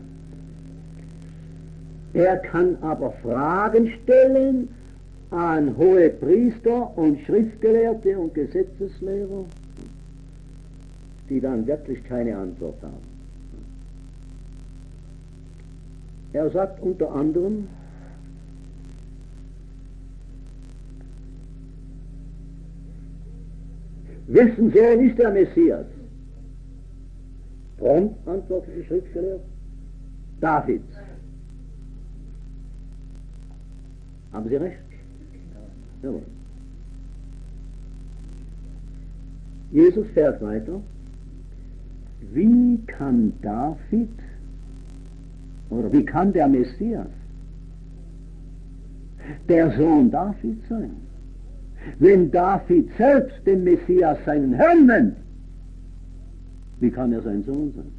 Er kann aber Fragen stellen an hohe Priester und Schriftgelehrte und Gesetzeslehrer, die dann wirklich keine Antwort haben. Er sagt unter anderem, wissen Sie, er nicht der Messias? Prompt antwortete die Schriftgelehrte, Davids. Haben Sie recht? Jawohl. Jesus fährt weiter. wie kann David oder wie kann der Messias der Sohn David sein, wenn David selbst den Messias seinen Herrn nennt? Wie kann er sein Sohn sein?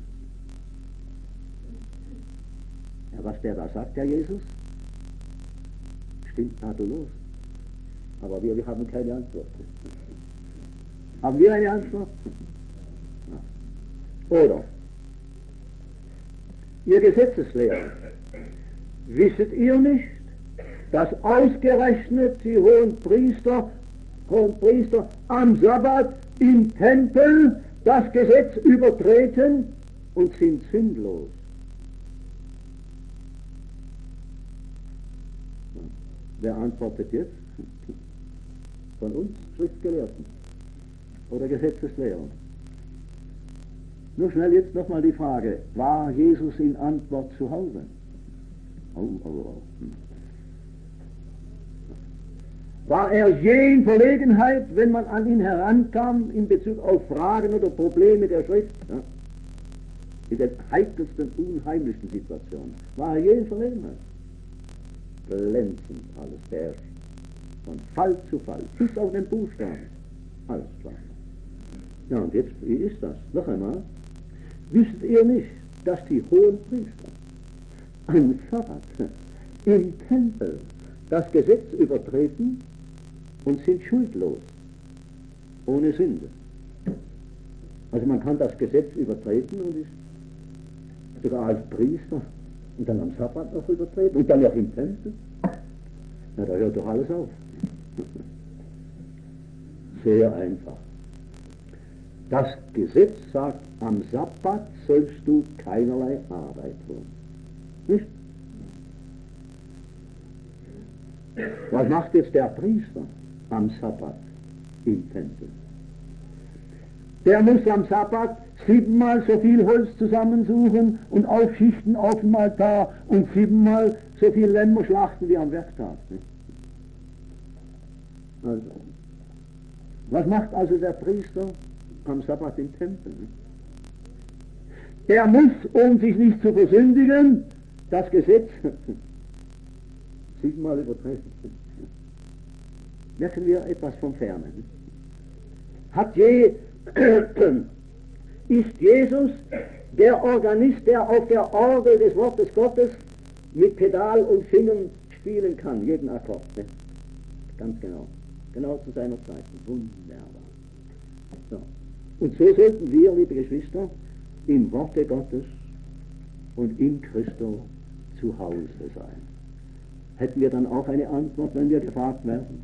Ja, was der da sagt, der Jesus, stimmt tadellos. Aber wir haben keine Antwort. Haben wir eine Antwort? Oder, ihr Gesetzeslehrer, wisset ihr nicht, dass ausgerechnet die Hohenpriester am Sabbat im Tempel das Gesetz übertreten und sind sündlos? Wer antwortet jetzt? Von uns Schriftgelehrten oder Gesetzeslehrern? Nur schnell jetzt nochmal die Frage, war Jesus in Antwort zu Hause? War er je in Verlegenheit, wenn man an ihn herankam in Bezug auf Fragen oder Probleme der Schrift? Ja? In den heikelsten, unheimlichsten Situationen. War er je in Verlegenheit? Glänzend alles beherrscht. Von Fall zu Fall, bis auf den Buchstaben. Alles klar. Ja, und jetzt, wie ist das? Noch einmal. Wisst ihr nicht, dass die Hohenpriester am Sabbat im Tempel das Gesetz übertreten und sind schuldlos, ohne Sünde? Also man kann das Gesetz übertreten und ist sogar als Priester und dann am Sabbat noch übertreten und dann noch im Tempel. Na, da hört doch alles auf. Sehr einfach. Das Gesetz sagt, am Sabbat sollst du keinerlei Arbeit tun. Nicht? Was macht jetzt der Priester am Sabbat im Tempel? Der muss am Sabbat 7-mal so viel Holz zusammensuchen und aufschichten auf dem Altar und 7-mal so viel Lämmer schlachten wie am Werktag. Nicht? Also, was macht also der Priester am Sabbat im Tempel? Er muss, um sich nicht zu versündigen, das Gesetz 7-mal übertreten. Merken wir etwas vom Fernen. Ist Jesus der Organist, der auf der Orgel des Wortes Gottes mit Pedal und Fingern spielen kann, jeden Akkord? Ne? Ganz genau. Genau zu seiner Zeit. Wunderbar. So. Und so sollten wir, liebe Geschwister, im Worte Gottes und in Christo zu Hause sein. Hätten wir dann auch eine Antwort, wenn wir gefragt werden?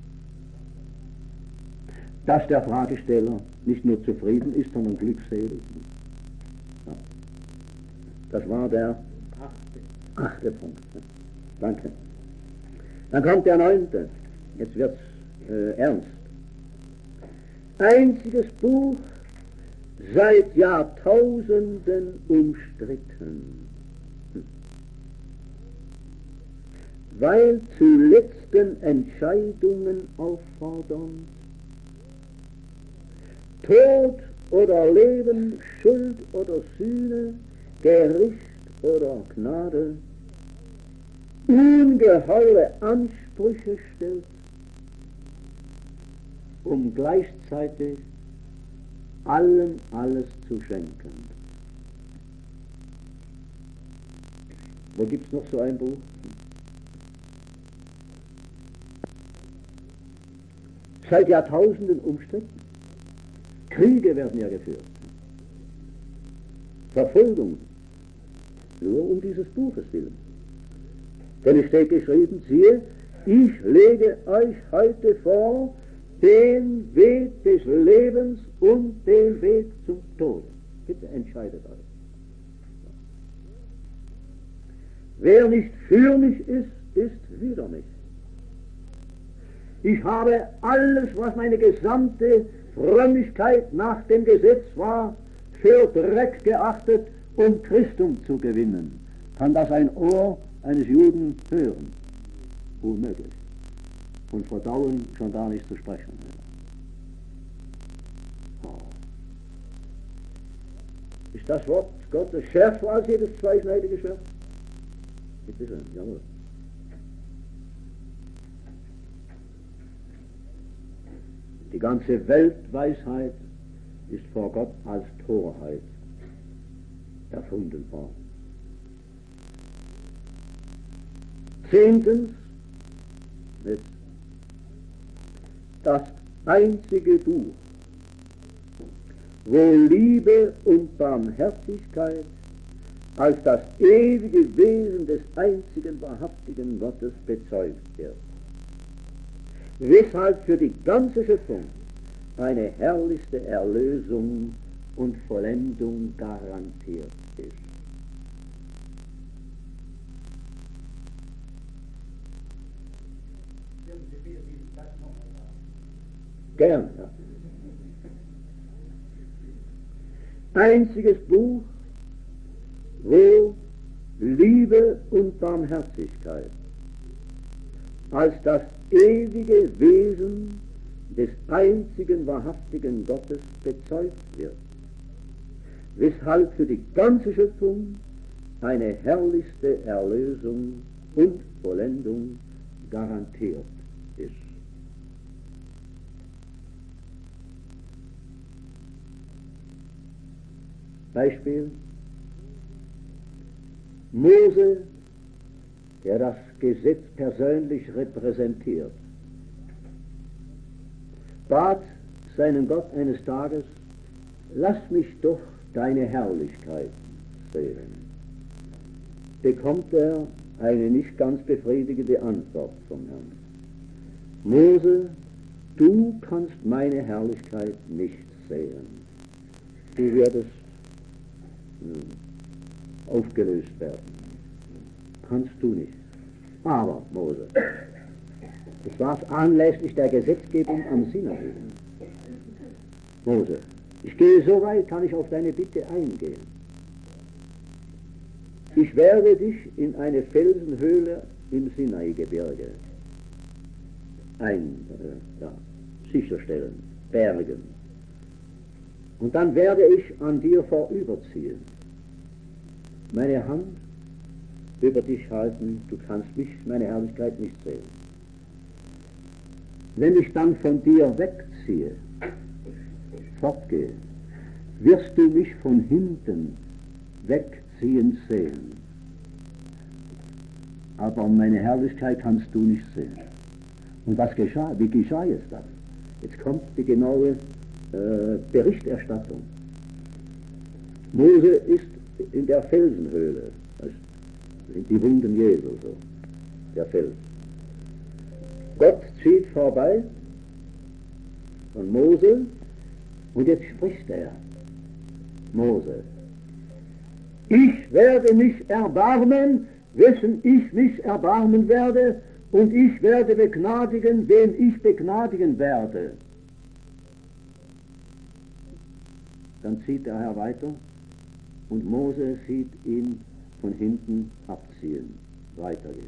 Dass der Fragesteller nicht nur zufrieden ist, sondern glückselig. Ja. Das war der 8. Punkt. Danke. Dann kommt der 9. Jetzt wird's ernst. Einziges Buch, seit Jahrtausenden umstritten, weil zu letzten Entscheidungen auffordernd, Tod oder Leben, Schuld oder Sühne, Gericht oder Gnade, ungeheure Ansprüche stellt, um gleichzeitig allen alles zu schenken. Wo gibt es noch so ein Buch? Seit Jahrtausenden umstritten. Kriege werden ja geführt. Verfolgung. Nur um dieses Buches willen. Denn es steht geschrieben, siehe, ich lege euch heute vor den Weg des Lebens und den Weg zum Tod. Bitte entscheidet euch. Wer nicht für mich ist, ist wider mich. Ich habe alles, was meine gesamte Frömmigkeit nach dem Gesetz war, für Dreck geachtet, um Christum zu gewinnen. Kann das ein Ohr eines Juden hören? Unmöglich. Und verdauen schon gar nicht zu sprechen. Ist das Wort Gottes schärfer als jedes zweischneidige Schwert? Bitte schön, jawohl. Die ganze Weltweisheit ist vor Gott als Torheit erfunden worden. Zehntens, das einzige Buch, wo Liebe und Barmherzigkeit als das ewige Wesen des einzigen wahrhaftigen Gottes bezeugt wird, weshalb für die ganze Schöpfung eine herrlichste Erlösung und Vollendung garantiert ist. Gern, ja. Einziges Buch, wo Liebe und Barmherzigkeit als das ewige Wesen des einzigen wahrhaftigen Gottes bezeugt wird, weshalb für die ganze Schöpfung eine herrlichste Erlösung und Vollendung garantiert ist. Beispiel: Mose, der das Gesetz persönlich repräsentiert, bat seinen Gott eines Tages: Lass mich doch deine Herrlichkeit sehen. Bekommt er eine nicht ganz befriedigende Antwort vom Herrn. Mose, du kannst meine Herrlichkeit nicht sehen. Du würdest aufgelöst werden. Kannst du nicht. Aber, Mose, das war anlässlich der Gesetzgebung am Sinai. Mose, ich gehe so weit, kann ich auf deine Bitte eingehen. Ich werde dich in eine Felsenhöhle im Sinai-Gebirge sicherstellen, bergen. Und dann werde ich an dir vorüberziehen, meine Hand über dich halten, du kannst mich, meine Herrlichkeit, nicht sehen. Wenn ich dann von dir wegziehe, fortgehe, wirst du mich von hinten wegziehen sehen. Aber meine Herrlichkeit kannst du nicht sehen. Und was geschah? Wie geschah jetzt das? Jetzt kommt die genaue Berichterstattung. Mose ist in der Felsenhöhle, das sind die Wunden Jesu, so, der Fels. Gott zieht vorbei von Mose und jetzt spricht er. Mose, ich werde mich erbarmen, wessen ich mich erbarmen werde, und ich werde begnadigen, wen ich begnadigen werde. Dann zieht der Herr weiter und Mose sieht ihn von hinten abziehen, weitergehen.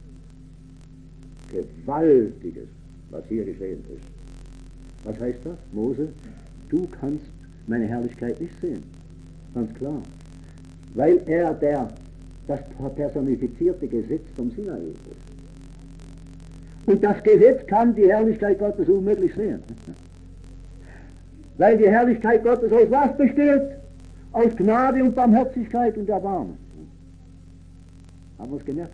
Gewaltiges, was hier geschehen ist. Was heißt das? Mose, du kannst meine Herrlichkeit nicht sehen. Ganz klar. Weil er das personifizierte Gesetz vom Sinai ist. Und das Gesetz kann die Herrlichkeit Gottes unmöglich sehen. Weil die Herrlichkeit Gottes aus was besteht? Aus Gnade und Barmherzigkeit und Erbarmen. Haben wir es gemerkt?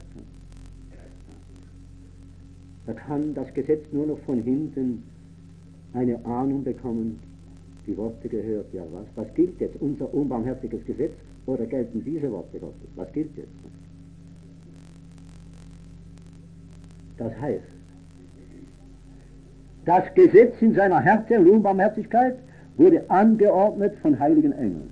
Da kann das Gesetz nur noch von hinten eine Ahnung bekommen, die Worte gehört, ja was gilt jetzt? Unser unbarmherziges Gesetz oder gelten diese Worte Gottes? Was gilt jetzt? Das heißt, das Gesetz in seiner Härte und Unbarmherzigkeit wurde angeordnet von heiligen Engeln.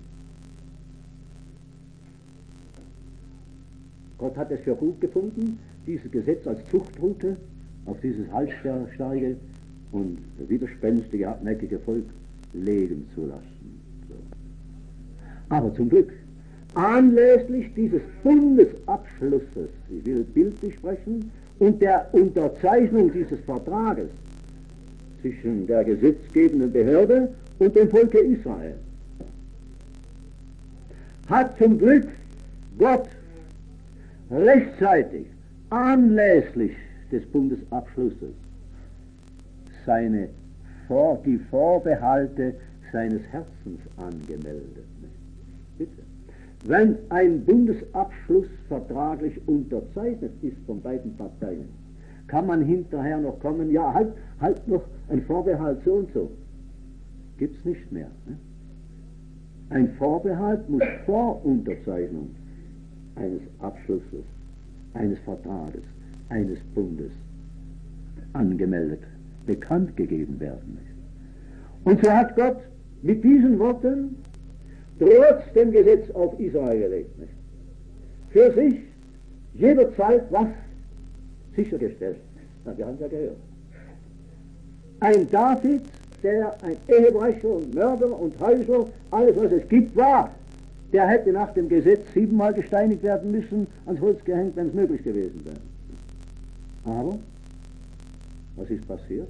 Gott hat es für gut gefunden, dieses Gesetz als Zuchtroute auf dieses halsstarrige und widerspenstige, hartnäckige Volk legen zu lassen. So. Aber zum Glück, anlässlich dieses Bundesabschlusses, ich will bildlich sprechen, und der Unterzeichnung dieses Vertrages zwischen der gesetzgebenden Behörde und dem Volke Israel, hat zum Glück Gott rechtzeitig, anlässlich des Bundesabschlusses, die Vorbehalte seines Herzens angemeldet. Bitte. Wenn ein Bundesabschluss vertraglich unterzeichnet ist von beiden Parteien, kann man hinterher noch kommen, ja, halt noch ein Vorbehalt so und so. Gibt's nicht mehr. Ne? Ein Vorbehalt muss vor Unterzeichnung eines Abschlusses, eines Vertrages, eines Bundes angemeldet, bekannt gegeben werden. Und so hat Gott mit diesen Worten trotz dem Gesetz auf Israel gelegt, nicht? Für sich jederzeit was sichergestellt. Na, wir haben es ja gehört. Ein David, der ein Ehebrecher und Mörder und Häusler, alles was es gibt, war, der hätte nach dem Gesetz 7-mal gesteinigt werden müssen, ans Holz gehängt, wenn es möglich gewesen wäre. Aber, was ist passiert?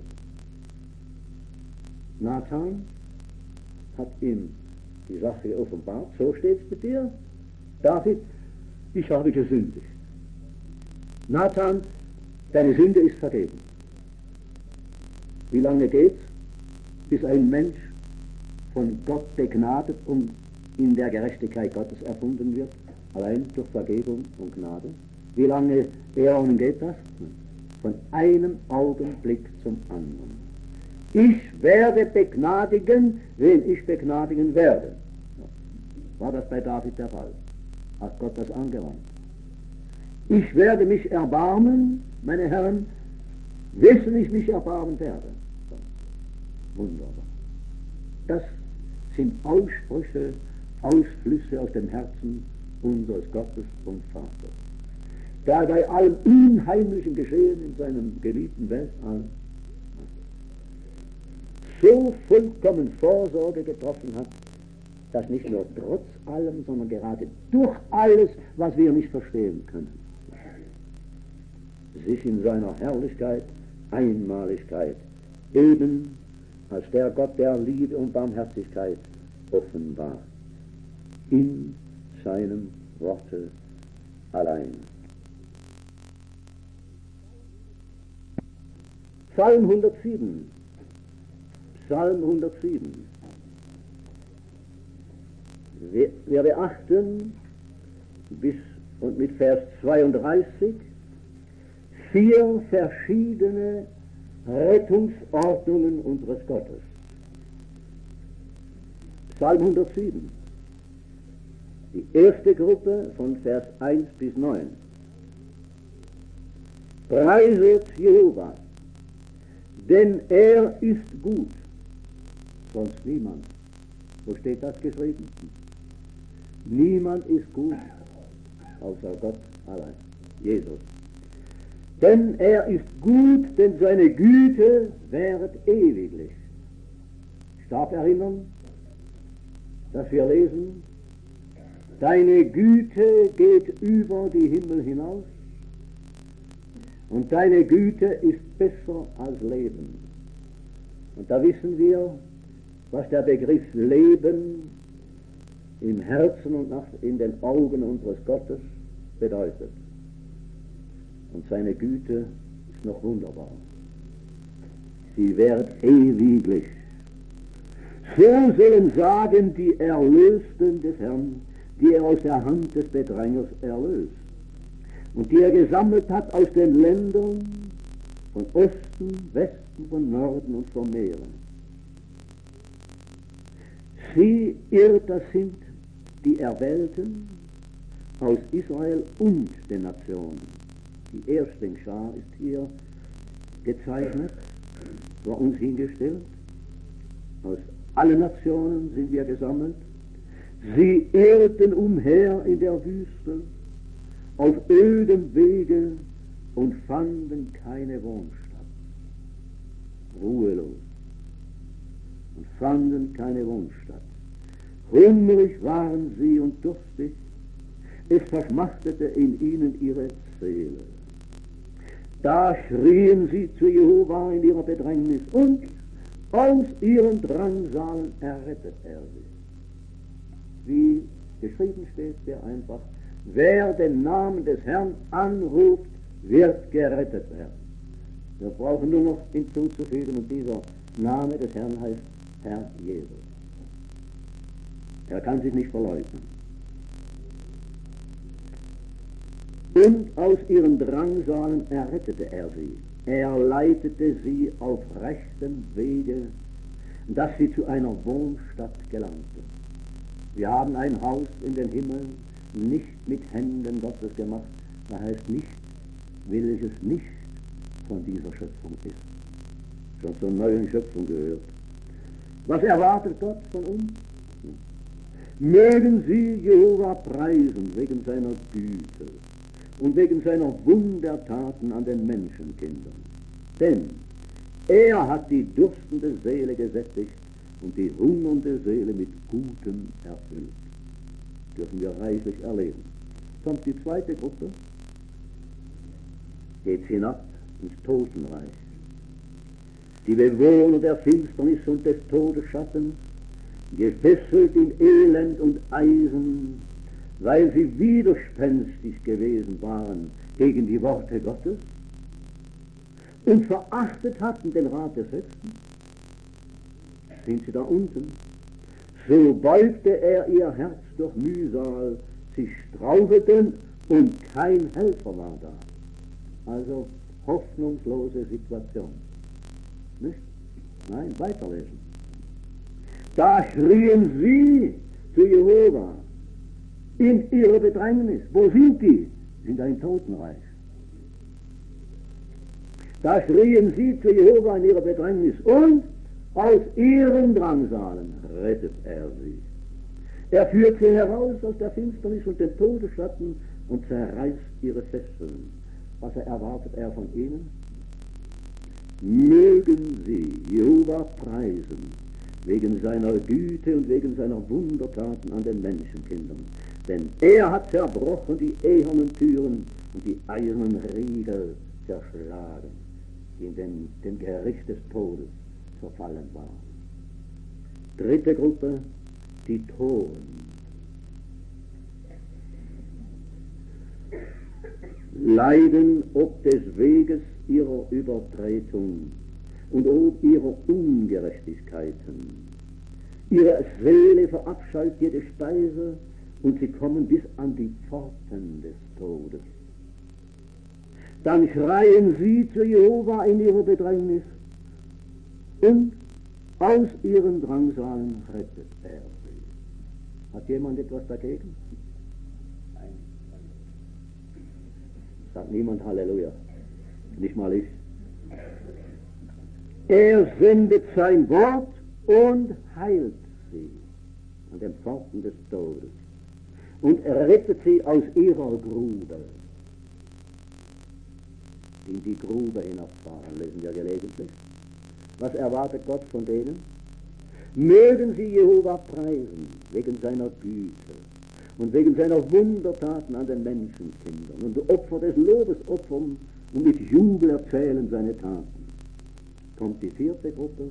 Nathan hat ihm die Sache offenbart, so steht es mit dir, David, ich habe gesündigt. Nathan, deine Sünde ist vergeben. Wie lange geht's, bis ein Mensch von Gott begnadet und in der Gerechtigkeit Gottes erfunden wird? Allein durch Vergebung und Gnade. Wie lange Äonen geht das? Von einem Augenblick zum anderen. Ich werde begnadigen, wen ich begnadigen werde. War das bei David der Fall? Hat Gott das angewandt? Ich werde mich erbarmen, meine Herren, wessen ich mich erbarmen werde. Wunderbar. Das sind Aussprüche, Ausflüsse aus dem Herzen unseres Gottes und Vaters. Der bei allem unheimlichen Geschehen in seinem geliebten Weltall so vollkommen Vorsorge getroffen hat, dass nicht nur trotz allem, sondern gerade durch alles, was wir nicht verstehen können, sich in seiner Herrlichkeit, Einmaligkeit, eben als der Gott der Liebe und Barmherzigkeit offenbart, in seinem Worte allein. Psalm 107. Psalm 107. Wir beachten bis und mit Vers 32 4 verschiedene Rettungsordnungen unseres Gottes. Psalm 107. Die erste Gruppe von Vers 1 bis 9. Preiset Jehova, denn er ist gut, sonst niemand. Wo steht das geschrieben? Niemand ist gut, außer Gott allein, Jesus. Denn er ist gut, denn seine Güte währet ewiglich. Ich darf erinnern, dass wir lesen, deine Güte geht über die Himmel hinaus und deine Güte ist besser als Leben. Und da wissen wir, was der Begriff Leben im Herzen und in den Augen unseres Gottes bedeutet. Und seine Güte ist noch wunderbar. Sie währt ewiglich. So sollen sagen die Erlösten des Herrn, die er aus der Hand des Bedrängers erlöst und die er gesammelt hat aus den Ländern von Osten, Westen, von Norden und von Meeren. Sie, das sind die Erwählten aus Israel und den Nationen. Die Erstlingsschar ist hier gezeichnet, vor uns hingestellt. Aus allen Nationen sind wir gesammelt. Sie irrten umher in der Wüste, auf ödem Wege und fanden keine Wohnstatt. Ruhelos. Und fanden keine Wohnstatt. Hungrig waren sie und durstig. Es verschmachtete in ihnen ihre Seele. Da schrien sie zu Jehova in ihrer Bedrängnis und aus ihren Drangsalen errettet er sie. Wie Geschrieben steht sehr einfach, wer den Namen des Herrn anruft, wird gerettet werden. Wir brauchen nur noch hinzuzufügen, und dieser Name des Herrn heißt Herr Jesus. Er kann sich nicht verleugnen. Und aus ihren Drangsalen errettete er sie. Er leitete sie auf rechtem Wege, dass sie zu einer Wohnstadt gelangten. Wir haben ein Haus in den Himmel, nicht mit Händen Gottes gemacht, das heißt nicht, welches nicht von dieser Schöpfung ist, schon zur neuen Schöpfung gehört. Was erwartet Gott von uns? Mögen sie Jehova preisen wegen seiner Güte und wegen seiner Wundertaten an den Menschenkindern. Denn er hat die durstende Seele gesättigt und die hungernde Seele mit Gutem erfüllt. Dürfen wir reichlich erleben. Kommt die zweite Gruppe, geht hinab ins Totenreich. Die Bewohner der Finsternis und des Todesschattens, gefesselt in Elend und Eisen, weil sie widerspenstig gewesen waren gegen die Worte Gottes und verachtet hatten den Rat des Höchsten. Sind sie da unten? So beugte er ihr Herz durch Mühsal, sie strauchelten und kein Helfer war da. Also hoffnungslose Situation. Nicht? Nein, weiterlesen. Da schrien sie zu Jehova in ihrer Bedrängnis. Wo sind die? In deinem Totenreich. Da schrien sie zu Jehova in ihrer Bedrängnis und aus ihren Drangsalen rettet er sie. Er führt sie heraus aus der Finsternis und den Todesschatten und zerreißt ihre Fesseln. Was erwartet er von ihnen? Mögen sie Jehova preisen wegen seiner Güte und wegen seiner Wundertaten an den Menschenkindern. Denn er hat zerbrochen die ehernen Türen und die eisernen Riegel zerschlagen, die in den Gericht des Todes verfallen waren. Dritte Gruppe, die Toren. Leiden ob des Weges ihrer Übertretung und ob ihrer Ungerechtigkeiten. Ihre Seele verabscheut jede Speise und sie kommen bis an die Pforten des Todes. Dann schreien sie zu Jehova in ihrer Bedrängnis und aus ihren Drangsalen rettet er sie. Hat jemand etwas dagegen? Nein. Sagt niemand Halleluja. Nicht mal ich. Er sendet sein Wort und heilt sie an den Pforten des Todes und rettet sie aus ihrer Grube. Die in die Grube hinabfahren, lesen wir gelegentlich. Was erwartet Gott von denen? Mögen sie Jehova preisen wegen seiner Güte und wegen seiner Wundertaten an den Menschenkindern und Opfer des Lobes opfern und mit Jubel erzählen seine Taten. Kommt die vierte Gruppe,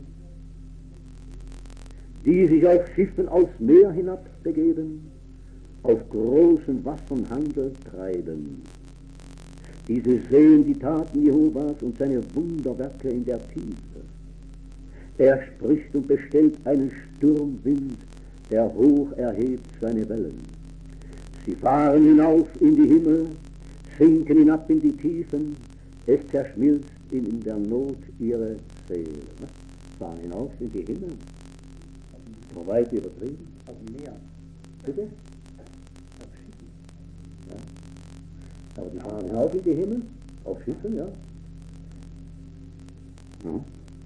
die sich auf Schiffen aufs Meer hinabbegeben, auf großen Wassern Handel treiben. Diese sehen die Taten Jehovas und seine Wunderwerke in der Tiefe. Er spricht und bestellt einen Sturmwind, der hoch erhebt seine Wellen. Sie fahren hinauf in die Himmel, sinken hinab in die Tiefen, es zerschmilzt in der Not ihre Seele. Fahren hinauf in die Himmel. So weit übertrieben? Auf dem Meer. Bitte? Auf Schiffen. Ja. Aber die fahren hinauf in die Himmel, auf Schiffen, ja. Ja.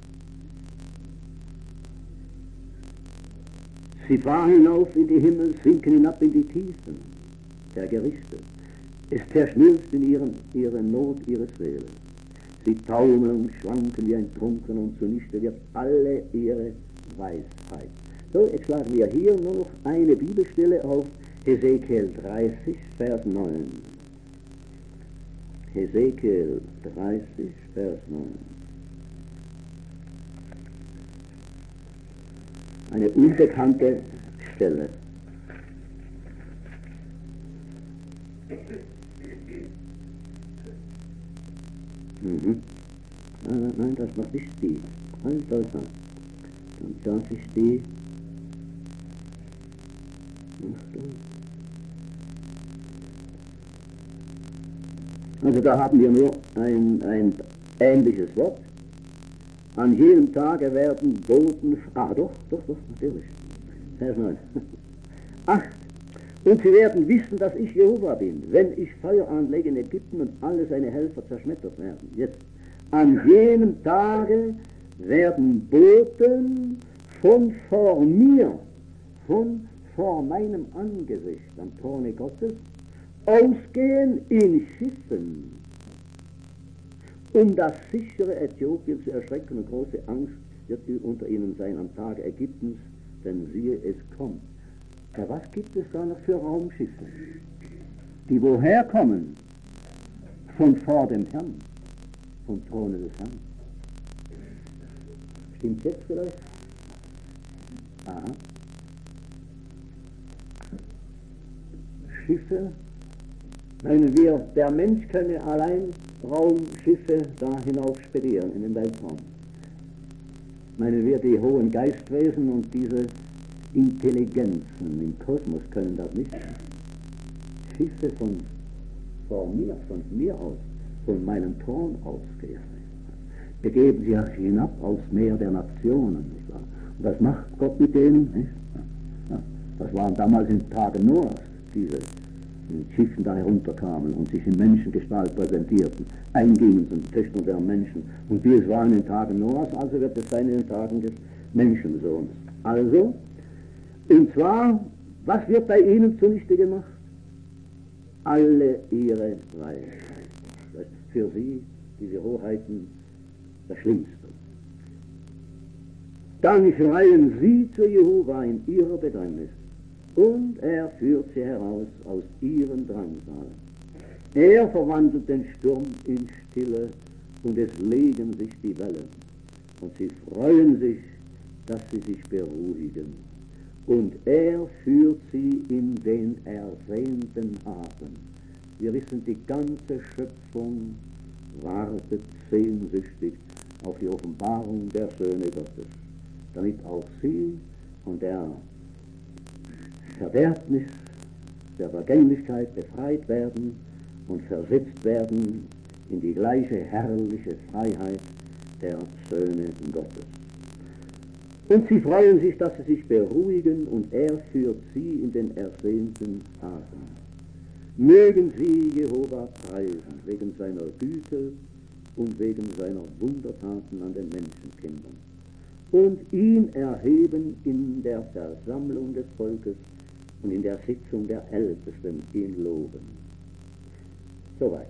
Sie fahren hinauf in die Himmel, sinken hinab in die Tiefen der Gerichte. Es zerschmilzt in ihre Not, ihre Seele. Sie taumeln und schwanken wie ein Trunkener und zunichte wird alle ihre Weisheit. So, jetzt schlagen wir hier nur noch eine Bibelstelle auf, Hesekiel 30, Vers 9. Hesekiel 30, Vers 9. Eine unbekannte Stelle. Nein, das noch nicht die. Also, dann darf ich die. Also da haben wir nur ein ähnliches Wort. An jenem Tage werden Boten, doch, natürlich. Vers 9. 8. Und sie werden wissen, dass ich Jehova bin, wenn ich Feuer anlege in Ägypten und alle seine Helfer zerschmettert werden. Jetzt. An jenem Tage werden Boten von vor mir, von vor meinem Angesicht am Throne Gottes, ausgehen in Schiffen, um das sichere Äthiopien zu erschrecken, und große Angst wird unter ihnen sein am Tage Ägyptens, denn siehe, es kommt. Ja, was gibt es da noch für Raumschiffe, die woher kommen? Von vor dem Herrn, vom Throne des Herrn. Stimmt jetzt vielleicht? Aha. Schiffe, meinen wir, der Mensch könne allein Raumschiffe da hinauf spedieren in den Weltraum. Meinen wir, die hohen Geistwesen und diese Intelligenzen im Kosmos können das nicht. Schiffe von mir aus, von meinem Thron ausgehen, begeben sie sich hinab aufs Meer der Nationen, nicht wahr? Und was macht Gott mit denen? Nicht? Ja, das waren damals in Tagen Noahs, diese Schiffen da herunterkamen und sich in Menschengestalt präsentierten, eingingen zu den Töchtern der Menschen. Und wie es war in den Tagen Noahs, also wird es sein in den Tagen des Menschensohns. Also, und zwar, was wird bei ihnen zunichte gemacht? Alle ihre Weisheit. Das ist für sie, diese Hoheiten, das Schlimmste. Dann schreien sie zu Jehova in ihrer Bedrängnis, und er führt sie heraus aus ihren Drangsal. Er verwandelt den Sturm in Stille, und es legen sich die Wellen, und sie freuen sich, dass sie sich beruhigen. Und er führt sie in den ersehnten Hafen. Wir wissen, die ganze Schöpfung wartet sehnsüchtig auf die Offenbarung der Söhne Gottes, damit auch sie von der Verderbnis, der Vergänglichkeit befreit werden und versetzt werden in die gleiche herrliche Freiheit der Söhne Gottes. Und sie freuen sich, dass sie sich beruhigen, und er führt sie in den ersehnten Hafen. Mögen sie Jehova preisen, wegen seiner Güte und wegen seiner Wundertaten an den Menschenkindern, und ihn erheben in der Versammlung des Volkes und in der Sitzung der Ältesten ihn loben. Soweit.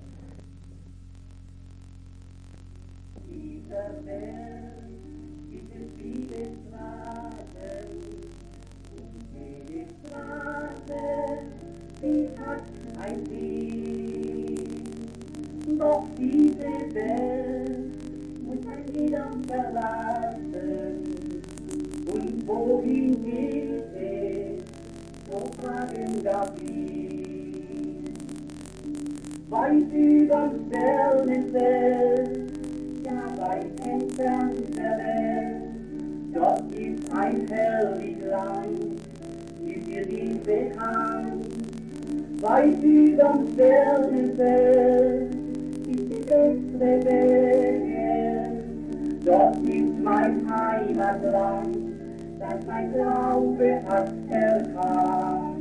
Dieser Welt gibt es viele Straßen, und jede Straße, die hat ein Ziel. Doch diese Welt muss ein jeder verlassen, und wohin geht es, so fragen darf ich. Weit überm Sternenfeld, ja weit entfernt der Welt, dort ist ein herrlich Land, ist dir dies bekannt. Weit überm Sternenfeld ist die bessere Welt, dort ist mein Heimatland, das mein Glaube hat erkannt.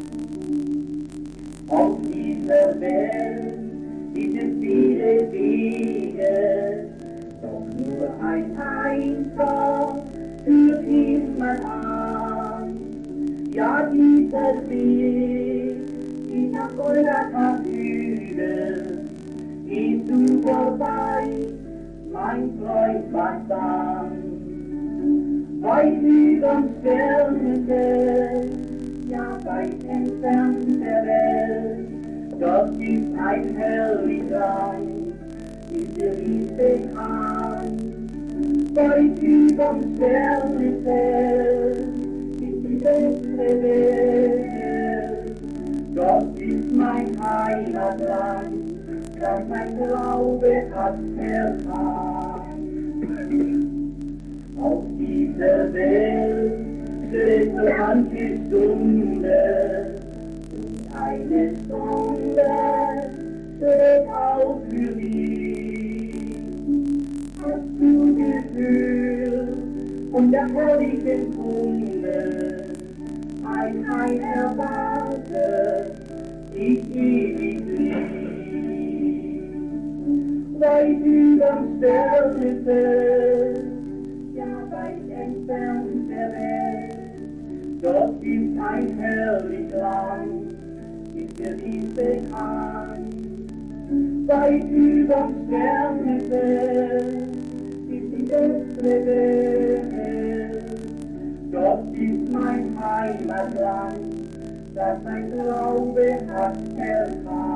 Auf dieser Welt gibt es viele Wege, doch nur ein einziger führt immer an. Ja, dieser Weg, die nach Golgatha führt, gehst du vorbei, mein Freund, was dann? Weit überm Sternenfeld, ja weit entfernt der Welt, dort ist ein herrlich Land, ist dir dies bekannt. Weit überm Sternenfeld ist die bessere Welt, dort ist mein Heimatland, das mein Glaube hat erkannt. Auf dieser Welt steht so manche Stunde, und eine Stunde steht auch für dich. Hast du Gefühl von der herrlichen Kunde, ein Heil erwartet, ich ewig lieb. Weit überm Sternenfeld, ja weit entfernt der Welt, dort ist ein herrlich Land, ist der Lieb bekannt. Weit überm Sternenfeld ist die bessere Welt, dort ist mein Heimatland, das mein Glaube hat erkannt.